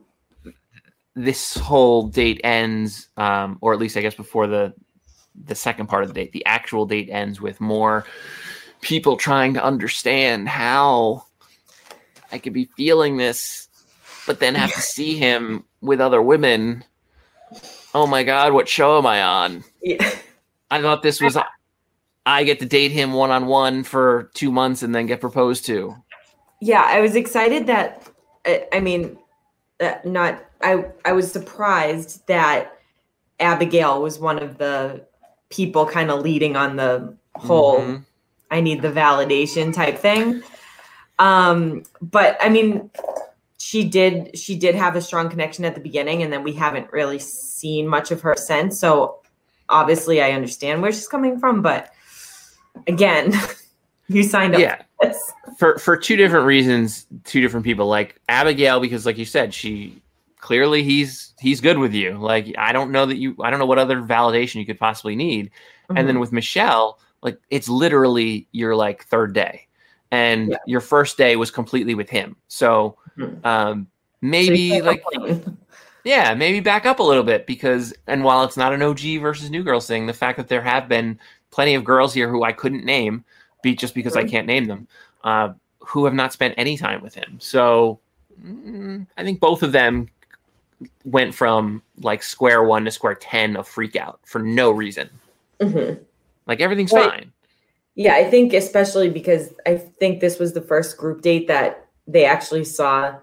[SPEAKER 3] this whole date ends, um, or at least I guess before the, the second part of the date, the actual date ends with more people trying to understand how I could be feeling this, but then have to see him with other women. Oh my God, what show am I on?
[SPEAKER 4] Yeah.
[SPEAKER 3] I thought this was, I get to date him one-on-one for two months and then get proposed to.
[SPEAKER 4] Yeah, I was excited that, I mean, uh, not, I, I was surprised that Abigail was one of the people kind of leading on the whole, mm-hmm. I need the validation type thing. Um, but I mean, she did, she did have a strong connection at the beginning, and then we haven't really seen much of her since. So obviously I understand where she's coming from, but again, you signed up
[SPEAKER 3] yeah.
[SPEAKER 4] for this.
[SPEAKER 3] For for two different reasons, two different people. Like Abigail, because like you said, she clearly he's he's good with you. Like I don't know that you I don't know what other validation you could possibly need. Mm-hmm. And then with Michelle, like it's literally your like third day. And yeah. your first day was completely with him. So mm-hmm. um maybe so like yeah, maybe back up a little bit, because and while it's not an O G versus new girls thing, the fact that there have been plenty of girls here who I couldn't name, be just because I can't name them, uh, who have not spent any time with him. So mm, I think both of them went from like square one to square ten of freak out for no reason. Mm-hmm. Like everything's
[SPEAKER 4] right.
[SPEAKER 3] fine.
[SPEAKER 4] Yeah, I think especially because I think this was the first group date that they actually saw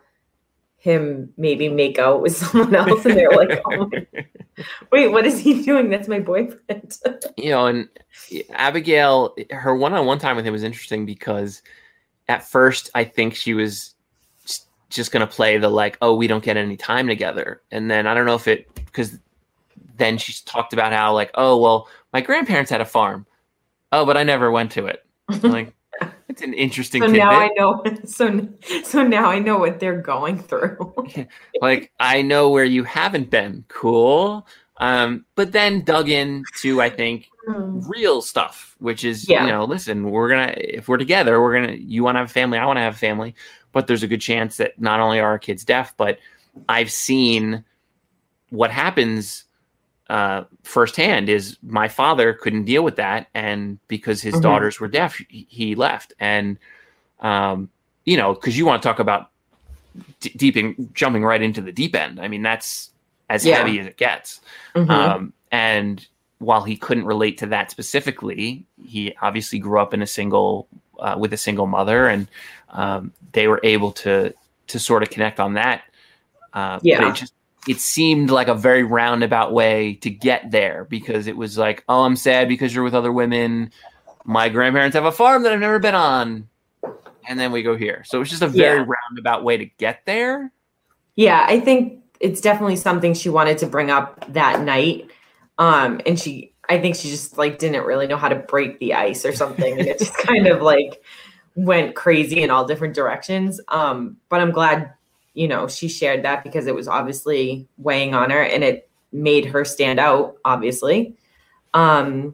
[SPEAKER 4] him maybe make out with someone else, and they're like, oh my, wait, what is he doing? That's my boyfriend.
[SPEAKER 3] You know, and Abigail, her one-on-one time with him was interesting because at first I think she was just going to play the like, oh, we don't get any time together. And then I don't know if it, because then she talked about how like, oh, well, my grandparents had a farm. Oh, but I never went to it. I'm like, it's an interesting
[SPEAKER 4] so
[SPEAKER 3] tidbit.
[SPEAKER 4] now I know. So, so now I know what they're going through.
[SPEAKER 3] Like, I know where you haven't been. Cool. Um, but then dug into, I think, mm. real stuff, which is, yeah. you know, listen, we're going to, if we're together, we're going to, you want to have a family, I want to have a family. But there's a good chance that not only are our kids deaf, but I've seen what happens uh, firsthand is my father couldn't deal with that. And because his mm-hmm. daughters were deaf, he, he left. And, um, you know, because you want to talk about d- deeping, jumping right into the deep end. I mean, that's as yeah. heavy as it gets. Mm-hmm. Um, and while he couldn't relate to that specifically, he obviously grew up in a single uh, with a single mother, and um, they were able to to sort of connect on that. Uh, yeah, but it just it seemed like a very roundabout way to get there, because it was like, oh, I'm sad because you're with other women. My grandparents have a farm that I've never been on, and then we go here. So it was just a very yeah. roundabout way to get there.
[SPEAKER 4] Yeah, I think it's definitely something she wanted to bring up that night. Um, and she, I think she just like didn't really know how to break the ice or something. And it just kind of like went crazy in all different directions. Um, but I'm glad, you know, she shared that, because it was obviously weighing on her, and it made her stand out, obviously, um,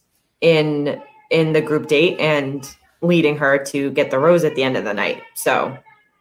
[SPEAKER 4] in, in the group date, and leading her to get the rose at the end of the night. So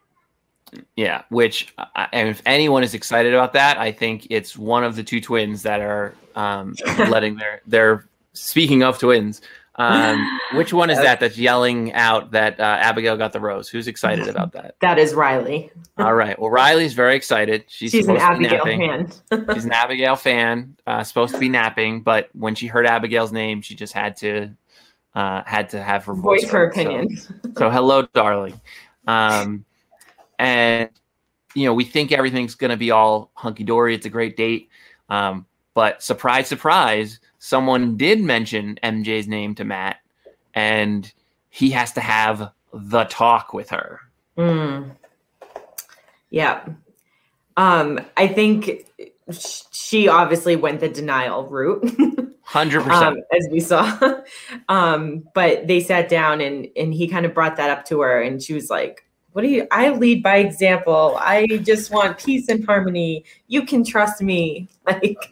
[SPEAKER 3] yeah, which, uh, and if anyone is excited about that, I think it's one of the two twins that are um, letting their, their, speaking of twins, um, which one is that that's yelling out that uh, Abigail got the rose? Who's excited about that?
[SPEAKER 4] That is Riley.
[SPEAKER 3] All right. Well, Riley's very excited. She's,
[SPEAKER 4] She's an Abigail fan.
[SPEAKER 3] She's an Abigail fan, uh, supposed to be napping, but when she heard Abigail's name, she just had to, uh, had to have her voice,
[SPEAKER 4] voice her opinion.
[SPEAKER 3] So, so hello, darling. Um, And, you know, we think everything's going to be all hunky-dory. It's a great date. Um, but surprise, surprise, someone did mention M J's name to Matt, and he has to have the talk with her.
[SPEAKER 4] Mm. Yeah. Um, I think she obviously went the denial route.
[SPEAKER 3] one hundred percent.
[SPEAKER 4] Um, as we saw. um, but they sat down, and, and he kind of brought that up to her, and she was like, what do you, I lead by example. I just want peace and harmony. You can trust me. Like,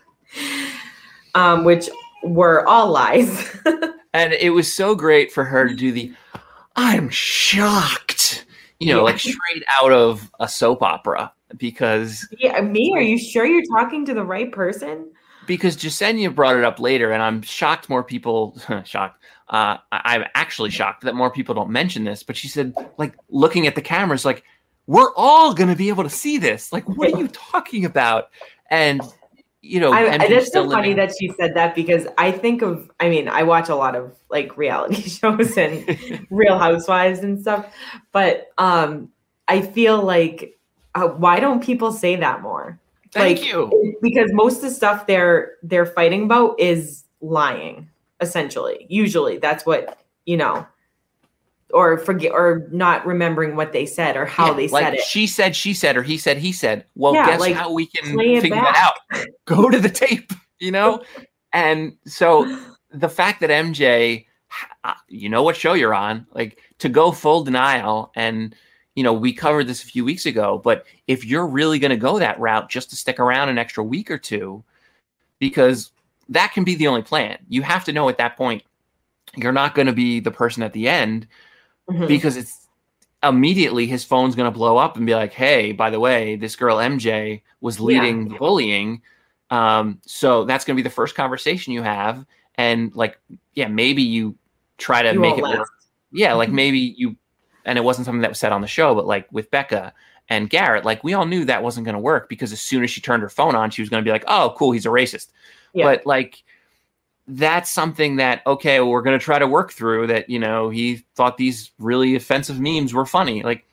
[SPEAKER 4] um, which were all lies.
[SPEAKER 3] And it was so great for her to do the, I'm shocked, you know, yeah. like straight out of a soap opera, because.
[SPEAKER 4] Yeah, me? Are you sure you're talking to the right person?
[SPEAKER 3] Because Jasenia brought it up later, and I'm shocked more people, shocked. Uh, I, I'm actually shocked that more people don't mention this, but she said, like, looking at the cameras, like, we're all going to be able to see this. Like, what are you talking about? And, you know,
[SPEAKER 4] I, that's so funny that she said that, because I think of, I mean, I watch a lot of like reality shows and Real Housewives and stuff, but um, I feel like, uh, why don't people say that more?
[SPEAKER 3] Thank
[SPEAKER 4] like,
[SPEAKER 3] you.
[SPEAKER 4] Because most of the stuff they're they're fighting about is lying. Essentially, usually that's what, you know, or forget, or not remembering what they said or how yeah, they
[SPEAKER 3] like
[SPEAKER 4] said it.
[SPEAKER 3] She said, she said, or he said, he said. Well,
[SPEAKER 4] yeah,
[SPEAKER 3] guess
[SPEAKER 4] like,
[SPEAKER 3] how we can figure that out? Go to the tape, you know? And so the fact that M J, you know what show you're on, like, to go full denial, and, you know, we covered this a few weeks ago, but if you're really going to go that route just to stick around an extra week or two, because that can be the only plan. You have to know at that point, you're not going to be the person at the end, mm-hmm. because it's immediately his phone's going to blow up and be like, hey, by the way, this girl M J was leading yeah. the bullying. Um, so that's going to be the first conversation you have. And like, yeah, maybe you try to
[SPEAKER 4] you
[SPEAKER 3] make it
[SPEAKER 4] last.
[SPEAKER 3] work. Yeah. Like maybe you, and it wasn't something that was said on the show, but like with Becca and Garrett, like we all knew that wasn't going to work, because as soon as she turned her phone on, she was going to be like, oh, cool, he's a racist. Yeah. But like, that's something that, okay, well, we're going to try to work through that. You know, he thought these really offensive memes were funny. Like,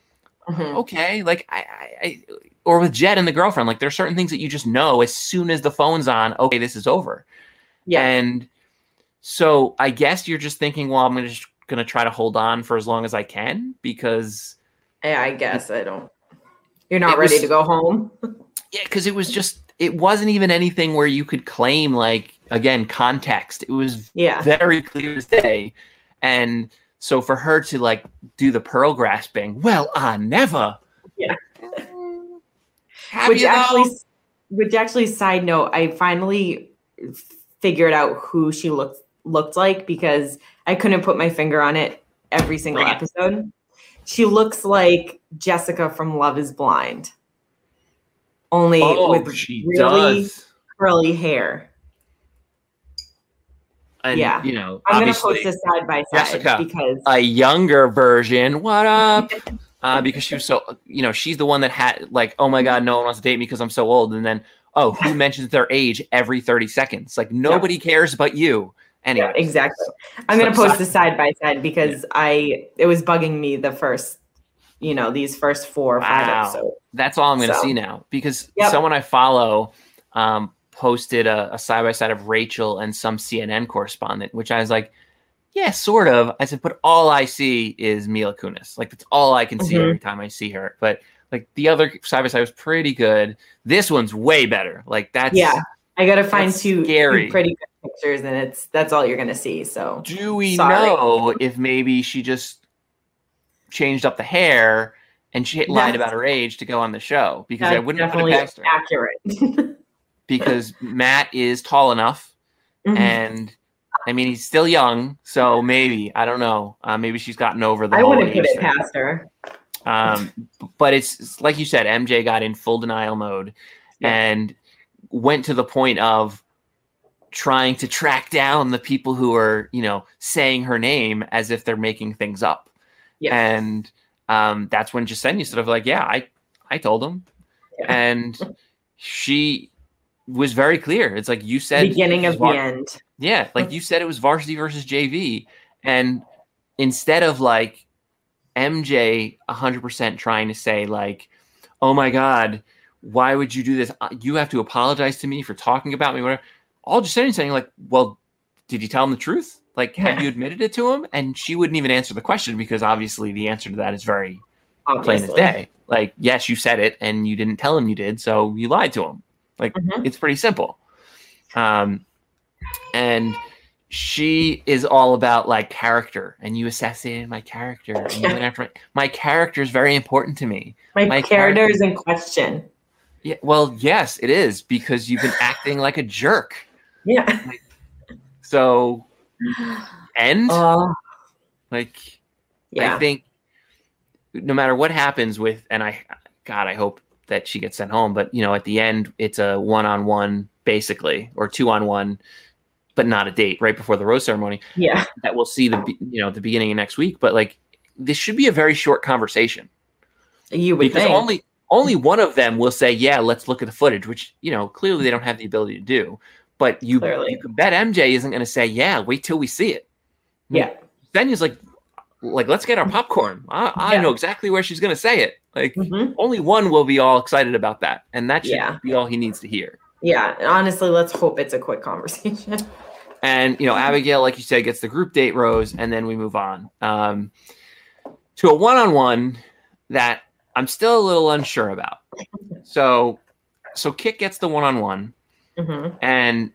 [SPEAKER 3] mm-hmm. okay, like I, I, I, or with Jed and the girlfriend, like there's certain things that you just know as soon as the phone's on. Okay, this is over. Yeah, and so I guess you're just thinking, well, I'm gonna just gonna try to hold on for as long as I can because.
[SPEAKER 4] Yeah, I guess I don't. You're not ready was, to go home.
[SPEAKER 3] Yeah, because it was just. It wasn't even anything where you could claim, like, again, context. It was yeah. very clear as day. And so for her to, like, do the pearl grasping, well, I never.
[SPEAKER 4] Yeah. Which actually, know? which actually, side note, I finally figured out who she looked looked like because I couldn't put my finger on it every single Bring episode. It. She looks like Jessica from Love is Blind. Only oh, with really does. curly hair.
[SPEAKER 3] And,
[SPEAKER 4] yeah,
[SPEAKER 3] you know,
[SPEAKER 4] I'm going to post this side by side
[SPEAKER 3] Jessica,
[SPEAKER 4] because
[SPEAKER 3] a younger version. What up? uh, because she was so, you know, she's the one that had like, oh my God, no one wants to date me because I'm so old. And then, oh, who mentions their age every thirty seconds? Like nobody yeah. cares but you. Anyway,
[SPEAKER 4] yeah, exactly. I'm going to post this side by side because yeah. I it was bugging me the first. You know, these first four or five wow. episodes.
[SPEAKER 3] That's all I'm going to so. see now because yep. someone I follow um, posted a, a side-by-side of Rachel and some C N N correspondent, which I was like, yeah, sort of. I said, but all I see is Mila Kunis. Like, that's all I can mm-hmm. see every time I see her. But, like, the other side-by-side was pretty good. This one's way better. Like, that's
[SPEAKER 4] Yeah, I got to find two, two pretty good pictures, and it's that's all you're going to see. So
[SPEAKER 3] do we Sorry. know if maybe she just changed up the hair and she lied about her age to go on the show because I wouldn't put it past her.
[SPEAKER 4] Accurate.
[SPEAKER 3] Because Matt is tall enough mm-hmm. and I mean he's still young, so maybe I don't know. Uh, maybe she's gotten over the.
[SPEAKER 4] I
[SPEAKER 3] whole
[SPEAKER 4] wouldn't put it
[SPEAKER 3] thing.
[SPEAKER 4] past her.
[SPEAKER 3] Um, but it's, it's like you said, M J got in full denial mode yeah. and went to the point of trying to track down the people who are, you know, saying her name as if they're making things up. Yeah. And um, that's when Jasenia sort of like, yeah, I, I told him. Yeah. And she was very clear. It's like you said.
[SPEAKER 4] Beginning of var- the end.
[SPEAKER 3] Yeah. Like you said, it was varsity versus J V. And instead of like M J one hundred percent trying to say like, oh my God, why would you do this? You have to apologize to me for talking about me. Whatever. All Jasenia saying like, well, did you tell him the truth? Like, have you admitted it to him? And she wouldn't even answer the question because obviously the answer to that is very obviously. plain as day. Like, yes, you said it and you didn't tell him you did, so you lied to him. Like, mm-hmm. it's pretty simple. Um, and she is all about like character, and you assassinated my character. And you went after my, my character is very important to me.
[SPEAKER 4] My, my character, character is in question.
[SPEAKER 3] Yeah, well, yes, it is because you've been acting like a jerk.
[SPEAKER 4] Yeah.
[SPEAKER 3] Like, so. And uh, like, yeah. I think no matter what happens with, and I, God, I hope that she gets sent home, but you know, at the end, it's a one-on-one basically, or two-on-one, but not a date right before the rose ceremony.
[SPEAKER 4] Yeah.
[SPEAKER 3] That we'll see the, you know, the beginning of next week, but like, this should be a very short conversation.
[SPEAKER 4] You would
[SPEAKER 3] because
[SPEAKER 4] think.
[SPEAKER 3] only, only one of them will say, yeah, let's look at the footage, which, you know, clearly they don't have the ability to do. But you, you can bet M J isn't going to say, yeah, wait till we see it.
[SPEAKER 4] Yeah.
[SPEAKER 3] Then he's like, like, let's get our popcorn. I, I yeah. know exactly where she's going to say it. Like, mm-hmm. only one will be all excited about that. And that should yeah. be all he needs to hear.
[SPEAKER 4] Yeah. Honestly, let's hope it's a quick conversation.
[SPEAKER 3] And, you know, Abigail, like you said, gets the group date rose, and then we move on um, to a one-on-one that I'm still a little unsure about. So, so Kit gets the one-on-one. Mm-hmm. And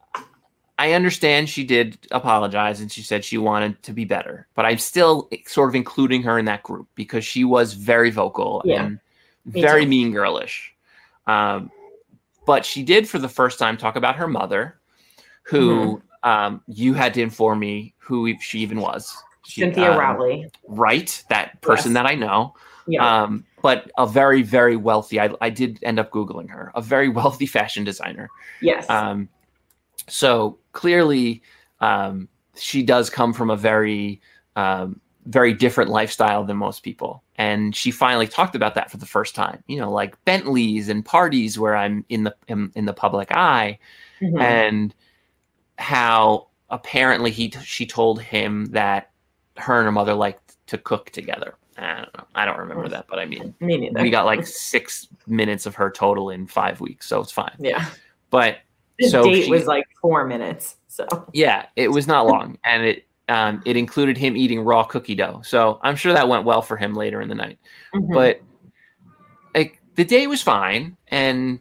[SPEAKER 3] I understand she did apologize and she said she wanted to be better, but I'm still sort of including her in that group because she was very vocal yeah, and very too. mean girlish. Um, but she did for the first time talk about her mother, who mm-hmm. um, you had to inform me who she even was. She,
[SPEAKER 4] Cynthia
[SPEAKER 3] um,
[SPEAKER 4] Rowley.
[SPEAKER 3] Right. That person yes. that I know.
[SPEAKER 4] Yeah.
[SPEAKER 3] Um, but a very, very wealthy, I, I did end up Googling her, a very wealthy fashion designer.
[SPEAKER 4] Yes.
[SPEAKER 3] Um, so clearly um, she does come from a very, um, very different lifestyle than most people. And she finally talked about that for the first time, you know, like Bentleys and parties where I'm in the, in, in the public eye mm-hmm. and how apparently he, she told him that her and her mother liked to cook together. I don't know. I don't remember that, but I mean,
[SPEAKER 4] Me neither.
[SPEAKER 3] We got like six minutes of her total in five weeks, so it's fine.
[SPEAKER 4] Yeah.
[SPEAKER 3] But
[SPEAKER 4] the
[SPEAKER 3] so
[SPEAKER 4] date
[SPEAKER 3] she,
[SPEAKER 4] was like four minutes. So
[SPEAKER 3] yeah, it was not long, and it um, it included him eating raw cookie dough. So I'm sure that went well for him later in the night. Mm-hmm. But like the day was fine, and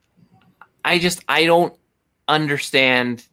[SPEAKER 3] I just I don't understand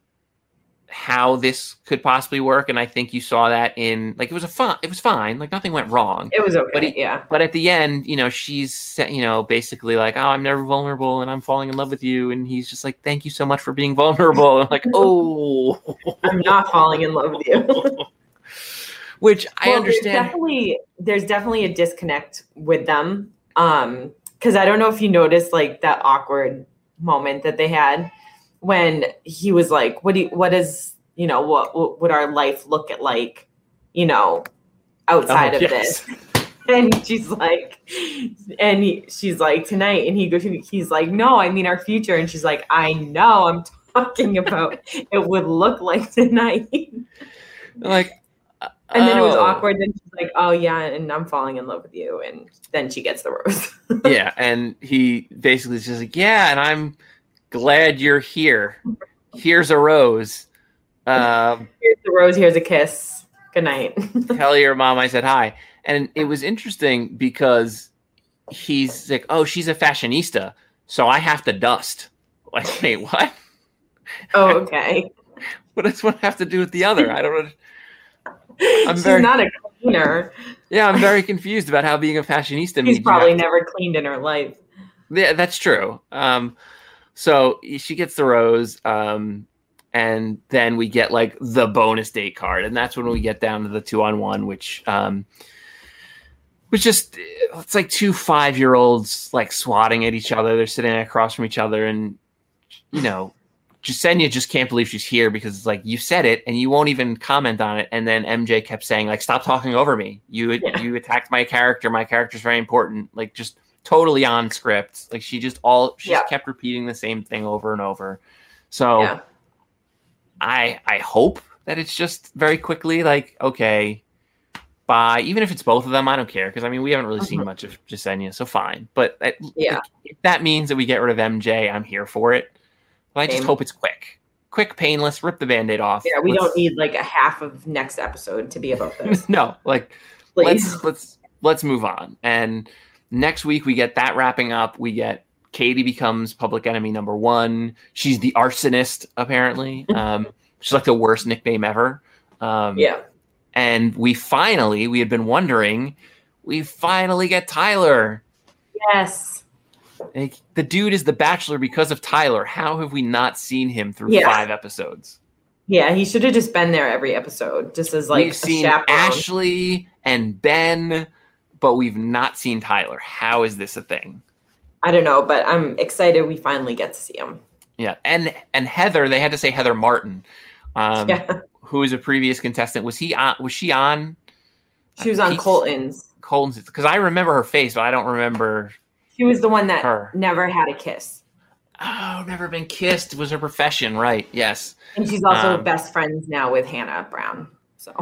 [SPEAKER 3] how this could possibly work, and I think you saw that in like it was a fun it was fine, like nothing went wrong.
[SPEAKER 4] It was okay,
[SPEAKER 3] but he,
[SPEAKER 4] yeah.
[SPEAKER 3] But at the end, you know, she's you know basically like, oh, I'm never vulnerable, and I'm falling in love with you, and he's just like, thank you so much for being vulnerable. I'm like, oh,
[SPEAKER 4] I'm not falling in love with you.
[SPEAKER 3] Which I
[SPEAKER 4] well,
[SPEAKER 3] understand.
[SPEAKER 4] There's definitely, there's definitely a disconnect with them, um, because I don't know if you noticed like that awkward moment that they had. When he was like, what do you, what is, you know, what, what would our life look at like, you know, outside
[SPEAKER 3] oh,
[SPEAKER 4] of
[SPEAKER 3] yes.
[SPEAKER 4] this? And she's like, and he, she's like, tonight. And he goes, he's like, no, I mean our future. And she's like, I know, I'm talking about it would look like tonight.
[SPEAKER 3] Like, uh,
[SPEAKER 4] and then
[SPEAKER 3] oh.
[SPEAKER 4] it was awkward. Then she's like, oh yeah, and I'm falling in love with you. And then she gets the rose.
[SPEAKER 3] Yeah. And he basically is just like, yeah, and I'm glad you're here. Here's a rose. Um,
[SPEAKER 4] here's the rose. Here's a kiss. Good night.
[SPEAKER 3] Tell your mom I said hi. And it was interesting because he's like, oh, she's a fashionista, so I have to dust. Like, wait, what?
[SPEAKER 4] Oh, okay.
[SPEAKER 3] What does one have to do with the other? I don't know. I'm
[SPEAKER 4] She's
[SPEAKER 3] very,
[SPEAKER 4] not a cleaner.
[SPEAKER 3] Yeah, I'm very confused about how being a fashionista
[SPEAKER 4] She's
[SPEAKER 3] means. She's
[SPEAKER 4] probably
[SPEAKER 3] to,
[SPEAKER 4] never cleaned in her life.
[SPEAKER 3] Yeah, that's true. Um, So she gets the rose, um, and then we get like the bonus date card, and that's when we get down to the two on one, which, um, which just it's like two five year olds like swatting at each other. They're sitting across from each other, and you know, Jessenia just can't believe she's here because it's like you said it and you won't even comment on it. And then M J kept saying like, "Stop talking over me. You yeah. you attacked my character. My character's very important." Like just. Totally on script. Like she just all she yeah. just kept repeating the same thing over and over. So yeah. I I hope that it's just very quickly like, okay, bye. Even if it's both of them, I don't care. Because I mean we haven't really mm-hmm. seen much of Jessenia, so fine. But that,
[SPEAKER 4] yeah.
[SPEAKER 3] like, if that means that we get rid of M J, I'm here for it. But I just Same. hope it's quick. Quick, painless, rip the Band-Aid off.
[SPEAKER 4] Yeah, we
[SPEAKER 3] let's,
[SPEAKER 4] don't need like a half of next episode to be about this.
[SPEAKER 3] No, like
[SPEAKER 4] Please.
[SPEAKER 3] let's let's let's move on. And next week, we get that wrapping up. We get Katie becomes public enemy number one. She's the arsonist, apparently. Um, she's like the worst nickname ever. Um,
[SPEAKER 4] yeah.
[SPEAKER 3] And we finally, we had been wondering, we finally get Tyler.
[SPEAKER 4] Yes.
[SPEAKER 3] Like, the dude is the Bachelor because of Tyler. How have we not seen him through yeah. five episodes?
[SPEAKER 4] Yeah, he should have just been there every episode, just as like
[SPEAKER 3] We've
[SPEAKER 4] a
[SPEAKER 3] seen
[SPEAKER 4] chaperone.
[SPEAKER 3] Ashley and Ben, but we've not seen Tyler. How is this a thing?
[SPEAKER 4] I don't know, but I'm excited we finally get to see him.
[SPEAKER 3] Yeah, and and Heather, they had to say Heather Martin, um, yeah. who is a previous contestant. Was he on? Was she on?
[SPEAKER 4] She was on Pete's, Colton's.
[SPEAKER 3] Colton's, because I remember her face, but I don't remember.
[SPEAKER 4] She was the one that
[SPEAKER 3] her.
[SPEAKER 4] never had a kiss.
[SPEAKER 3] Oh, never been kissed was her profession, right? Yes.
[SPEAKER 4] And she's also
[SPEAKER 3] um,
[SPEAKER 4] best friends now with Hannah Brown. So.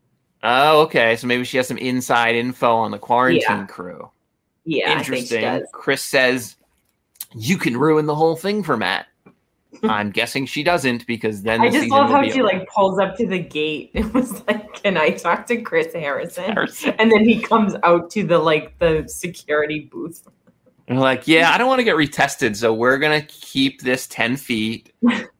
[SPEAKER 3] Oh, okay. So maybe she has some inside info on the quarantine
[SPEAKER 4] yeah.
[SPEAKER 3] crew.
[SPEAKER 4] Yeah,
[SPEAKER 3] interesting.
[SPEAKER 4] I think she does.
[SPEAKER 3] Chris says you can ruin the whole thing for Matt. I'm guessing she doesn't because then
[SPEAKER 4] I
[SPEAKER 3] the
[SPEAKER 4] just love how she
[SPEAKER 3] over.
[SPEAKER 4] like pulls up to the gate. It was like, "Can I talk to Chris Harrison?"
[SPEAKER 3] Harrison.
[SPEAKER 4] And then he comes out to the like the security booth.
[SPEAKER 3] And like, yeah, I don't want to get retested, so we're gonna keep this ten feet.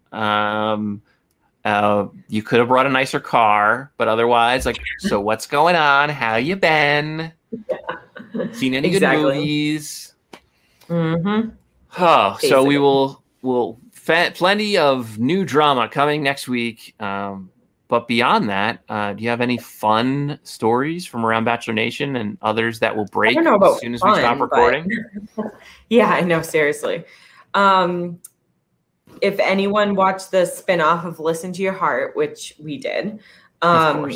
[SPEAKER 3] Um. Uh, you could have brought a nicer car, but otherwise, like, so what's going on? How you been? Yeah. Seen any
[SPEAKER 4] exactly.
[SPEAKER 3] good movies?
[SPEAKER 4] Mm-hmm.
[SPEAKER 3] Oh,
[SPEAKER 4] Basically.
[SPEAKER 3] So we will will fa- plenty of new drama coming next week. Um, but beyond that, uh, do you have any fun stories from around Bachelor Nation and others that will break
[SPEAKER 4] I don't know about
[SPEAKER 3] as soon as
[SPEAKER 4] fun,
[SPEAKER 3] we stop recording?
[SPEAKER 4] But... yeah, I know. Seriously. Um, If anyone watched the spinoff of Listen to Your Heart, which we did, um,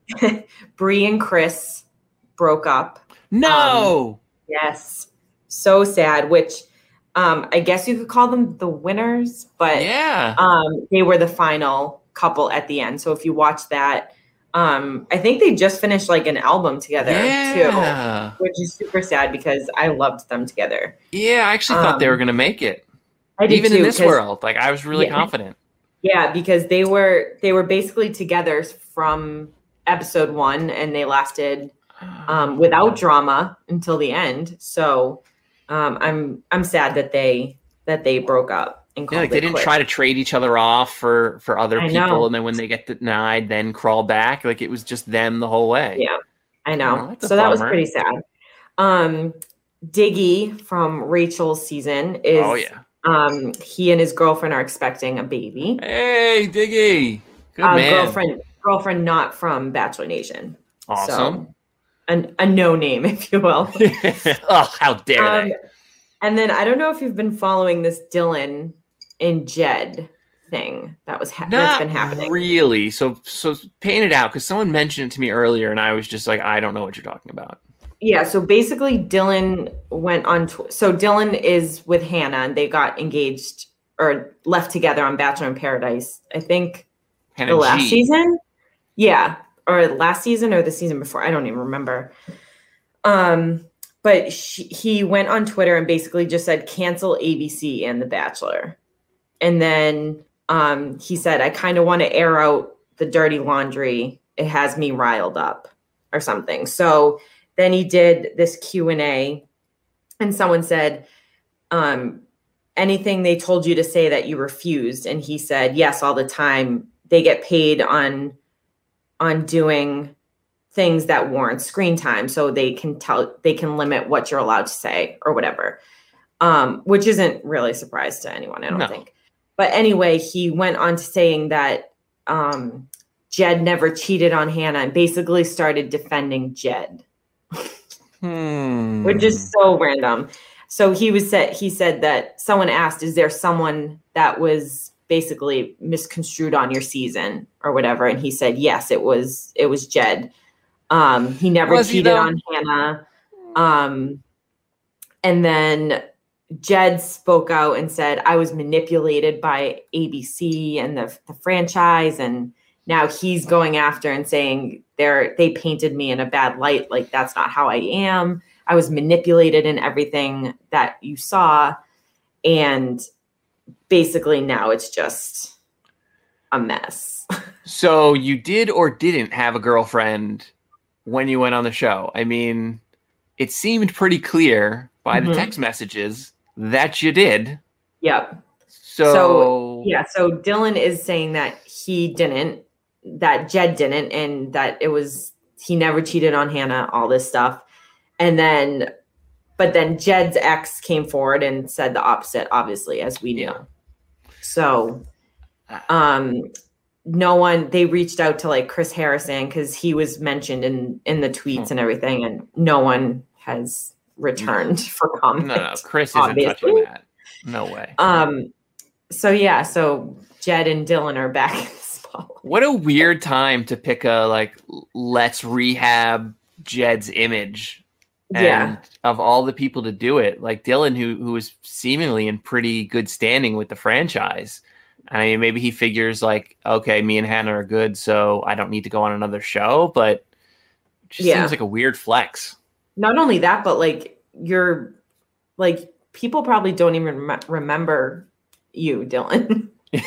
[SPEAKER 4] Bree and Chris broke up.
[SPEAKER 3] No.
[SPEAKER 4] Um, yes. So sad, which um, I guess you could call them the winners, but
[SPEAKER 3] yeah,
[SPEAKER 4] um, they were the final couple at the end. So if you watch that, Um, I think they just finished like an album together
[SPEAKER 3] yeah.
[SPEAKER 4] too, which is super sad because I loved them together.
[SPEAKER 3] Yeah, I actually thought
[SPEAKER 4] Um,
[SPEAKER 3] they were going to make it.
[SPEAKER 4] I did
[SPEAKER 3] Even
[SPEAKER 4] too,
[SPEAKER 3] in this
[SPEAKER 4] 'cause-
[SPEAKER 3] world, like I was really
[SPEAKER 4] Yeah.
[SPEAKER 3] confident.
[SPEAKER 4] Yeah, because they were they were basically together from episode one, and they lasted um, without drama until the end. So um, I'm I'm sad that they that they broke up. And
[SPEAKER 3] Yeah, like they didn't
[SPEAKER 4] quits.
[SPEAKER 3] try to trade each other off for for other
[SPEAKER 4] I
[SPEAKER 3] people,
[SPEAKER 4] know.
[SPEAKER 3] and then when they get denied, then crawl back. Like it was just them the whole way.
[SPEAKER 4] Yeah, I know.
[SPEAKER 3] Oh, that's a
[SPEAKER 4] so that was
[SPEAKER 3] bummer.
[SPEAKER 4] pretty sad. Um, Diggy from Rachel's season is.
[SPEAKER 3] Oh yeah.
[SPEAKER 4] Um, he and his girlfriend are expecting a baby.
[SPEAKER 3] Hey, Diggy. Good
[SPEAKER 4] uh,
[SPEAKER 3] man.
[SPEAKER 4] Girlfriend, girlfriend, not from Bachelor Nation.
[SPEAKER 3] Awesome.
[SPEAKER 4] So, an, a no name, if you will.
[SPEAKER 3] Oh, how dare
[SPEAKER 4] Um,
[SPEAKER 3] they?
[SPEAKER 4] and then I don't know if you've been following this Dylan and Jed thing that was ha- that's
[SPEAKER 3] Not
[SPEAKER 4] been happening.
[SPEAKER 3] really. So, so paint it out because someone mentioned it to me earlier, and I was just like, I don't know what you're talking about.
[SPEAKER 4] Yeah, so basically Dylan went on tw- so Dylan is with Hannah and they got engaged or left together on Bachelor in Paradise. I think
[SPEAKER 3] Hannah
[SPEAKER 4] the last
[SPEAKER 3] G.
[SPEAKER 4] season. Yeah, or last season or the season before. I don't even remember. Um but she, he went on Twitter and basically just said cancel A B C and The Bachelor. And then um he said I kind of want to air out the dirty laundry. It has me riled up or something. So then he did this Q and A and someone said, um, anything they told you to say that you refused. And he said, yes, all the time. They get paid on, on doing things that warrant screen time. So they can tell, they can limit what you're allowed to say or whatever, um, which isn't really a surprise to anyone, I don't
[SPEAKER 3] No.
[SPEAKER 4] think. But anyway, he went on to saying that um, Jed never cheated on Hannah and basically started defending Jed.
[SPEAKER 3] Hmm.
[SPEAKER 4] Which is so random. So he was said he said that someone asked, is there someone that was basically misconstrued on your season or whatever? And he said, yes, it was it was Jed. Um, he never
[SPEAKER 3] Was he,
[SPEAKER 4] cheated
[SPEAKER 3] though?
[SPEAKER 4] on Hannah. Um, and then Jed spoke out and said, I was manipulated by A B C and the, the franchise, and now he's going after and saying they're they painted me in a bad light. Like, that's not how I am. I was manipulated in everything that you saw. And basically now it's just a mess.
[SPEAKER 3] So you did or didn't have a girlfriend when you went on the show? I mean, it seemed pretty clear by
[SPEAKER 4] Mhm.
[SPEAKER 3] the text messages that you did.
[SPEAKER 4] Yep.
[SPEAKER 3] So,
[SPEAKER 4] So, yeah, so Dylan is saying that he didn't, that Jed didn't, and that it was, he never cheated on Hannah, all this stuff. And then, but then Jed's ex came forward and said the opposite, obviously, as we knew.
[SPEAKER 3] Yeah.
[SPEAKER 4] So, um, no one, they reached out to like Chris Harrison because he was mentioned in, in the tweets
[SPEAKER 3] Hmm.
[SPEAKER 4] and everything, and no one has returned for comment.
[SPEAKER 3] no, no, Chris isn't
[SPEAKER 4] obviously.
[SPEAKER 3] touching that. No way.
[SPEAKER 4] Um, so yeah, so Jed and Dylan are back in the spotlight.
[SPEAKER 3] What a weird time to pick a like let's rehab Jed's image. And
[SPEAKER 4] Yeah.
[SPEAKER 3] of all the people to do it, like Dylan, who who is seemingly in pretty good standing with the franchise. I mean, maybe he figures like, okay, me and Hannah are good, so I don't need to go on another show. But it just
[SPEAKER 4] Yeah.
[SPEAKER 3] seems like a weird flex.
[SPEAKER 4] Not only that, but like you're like people probably don't even rem- remember you, Dylan.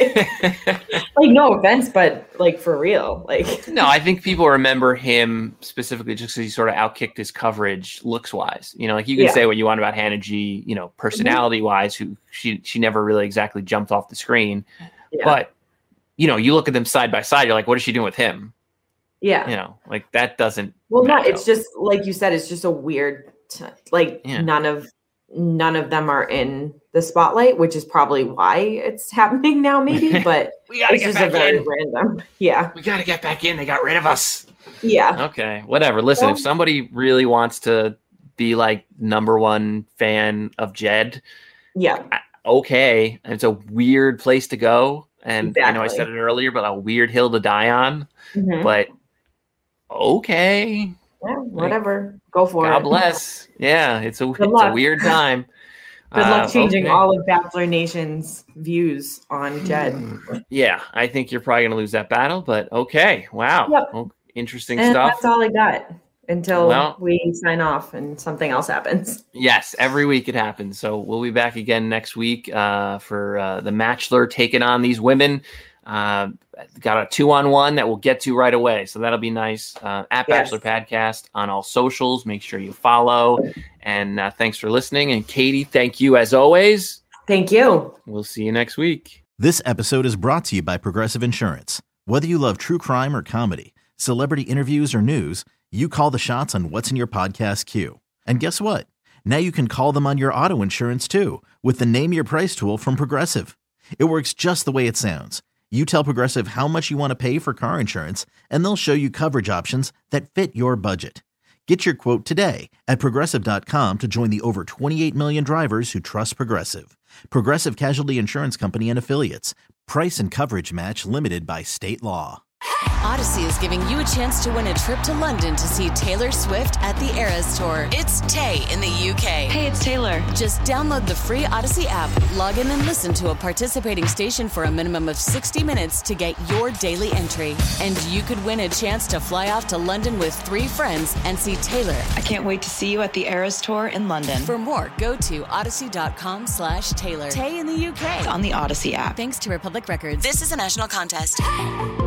[SPEAKER 4] Like, no offense, but like for real, like
[SPEAKER 3] No, I think people remember him specifically just because he sort of outkicked his coverage looks wise. You know, like you can
[SPEAKER 4] Yeah.
[SPEAKER 3] say what you want about Hannah G, you know, personality wise, who she she never really exactly jumped off the screen.
[SPEAKER 4] yeah,
[SPEAKER 3] But you know, you look at them side by side, you're like, what is she doing with him?
[SPEAKER 4] yeah.
[SPEAKER 3] You know, like that doesn't.
[SPEAKER 4] Well, no,
[SPEAKER 3] match
[SPEAKER 4] it's
[SPEAKER 3] up.
[SPEAKER 4] just like you said, it's just a weird, t- like
[SPEAKER 3] Yeah.
[SPEAKER 4] none of none of them are in the spotlight, which is probably why it's happening now, maybe. But
[SPEAKER 3] we gotta
[SPEAKER 4] it's
[SPEAKER 3] get
[SPEAKER 4] just a
[SPEAKER 3] back
[SPEAKER 4] very
[SPEAKER 3] in.
[SPEAKER 4] random. Yeah,
[SPEAKER 3] We gotta get back in. They got rid of us.
[SPEAKER 4] yeah,
[SPEAKER 3] Okay, whatever. Listen,
[SPEAKER 4] Well-
[SPEAKER 3] if somebody really wants to be like number one fan of Jed,
[SPEAKER 4] yeah,
[SPEAKER 3] okay, it's a weird place to go. And I know I
[SPEAKER 4] Exactly.
[SPEAKER 3] said it earlier, but a weird hill to die on.
[SPEAKER 4] Mhm.
[SPEAKER 3] But okay,
[SPEAKER 4] Yeah, whatever. Go for
[SPEAKER 3] God
[SPEAKER 4] it.
[SPEAKER 3] bless. Yeah, it's a
[SPEAKER 4] Good
[SPEAKER 3] it's a
[SPEAKER 4] luck.
[SPEAKER 3] weird time.
[SPEAKER 4] Good luck
[SPEAKER 3] Uh,
[SPEAKER 4] changing
[SPEAKER 3] okay.
[SPEAKER 4] all of Bachelor Nation's views on Jed.
[SPEAKER 3] Yeah, I think you're probably gonna lose that battle, but okay. Wow.
[SPEAKER 4] Yep.
[SPEAKER 3] Well, interesting
[SPEAKER 4] and
[SPEAKER 3] stuff.
[SPEAKER 4] That's all I got until
[SPEAKER 3] well,
[SPEAKER 4] we sign off and something else happens.
[SPEAKER 3] Yes, every week it happens. So we'll be back again next week uh, for uh, the Matchler taking on these women. Uh, got a two-on-one that we'll get to right away. So that'll be nice. Uh, at
[SPEAKER 4] Yes.
[SPEAKER 3] Bachelor Podcast on all socials. Make sure you follow. And uh, thanks for listening. And Katie, thank you as always.
[SPEAKER 4] Thank you.
[SPEAKER 3] We'll see you next week.
[SPEAKER 2] This episode is brought to you by Progressive Insurance. Whether you love true crime or comedy, celebrity interviews or news, you call the shots on what's in your podcast queue. And guess what? Now you can call them on your auto insurance too with the Name Your Price tool from Progressive. It works just the way it sounds. You tell Progressive how much you want to pay for car insurance, and they'll show you coverage options that fit your budget. Get your quote today at Progressive dot com to join the over twenty-eight million drivers who trust Progressive. Progressive Casualty Insurance Company and Affiliates. Price and coverage match limited by state law.
[SPEAKER 5] Odyssey is giving you a chance to win a trip to London to see Taylor Swift at the Eras Tour. It's Tay in the U K.
[SPEAKER 6] Hey, it's Taylor.
[SPEAKER 5] Just download the free Odyssey app, log in and listen to a participating station for a minimum of sixty minutes to get your daily entry. And you could win a chance to fly off to London with three friends and see Taylor.
[SPEAKER 6] I can't wait to see you at the Eras Tour in London.
[SPEAKER 5] For more, go to odyssey.com slash Taylor. Tay in the U K.
[SPEAKER 6] On the Odyssey app.
[SPEAKER 5] Thanks to Republic Records. This is a national contest.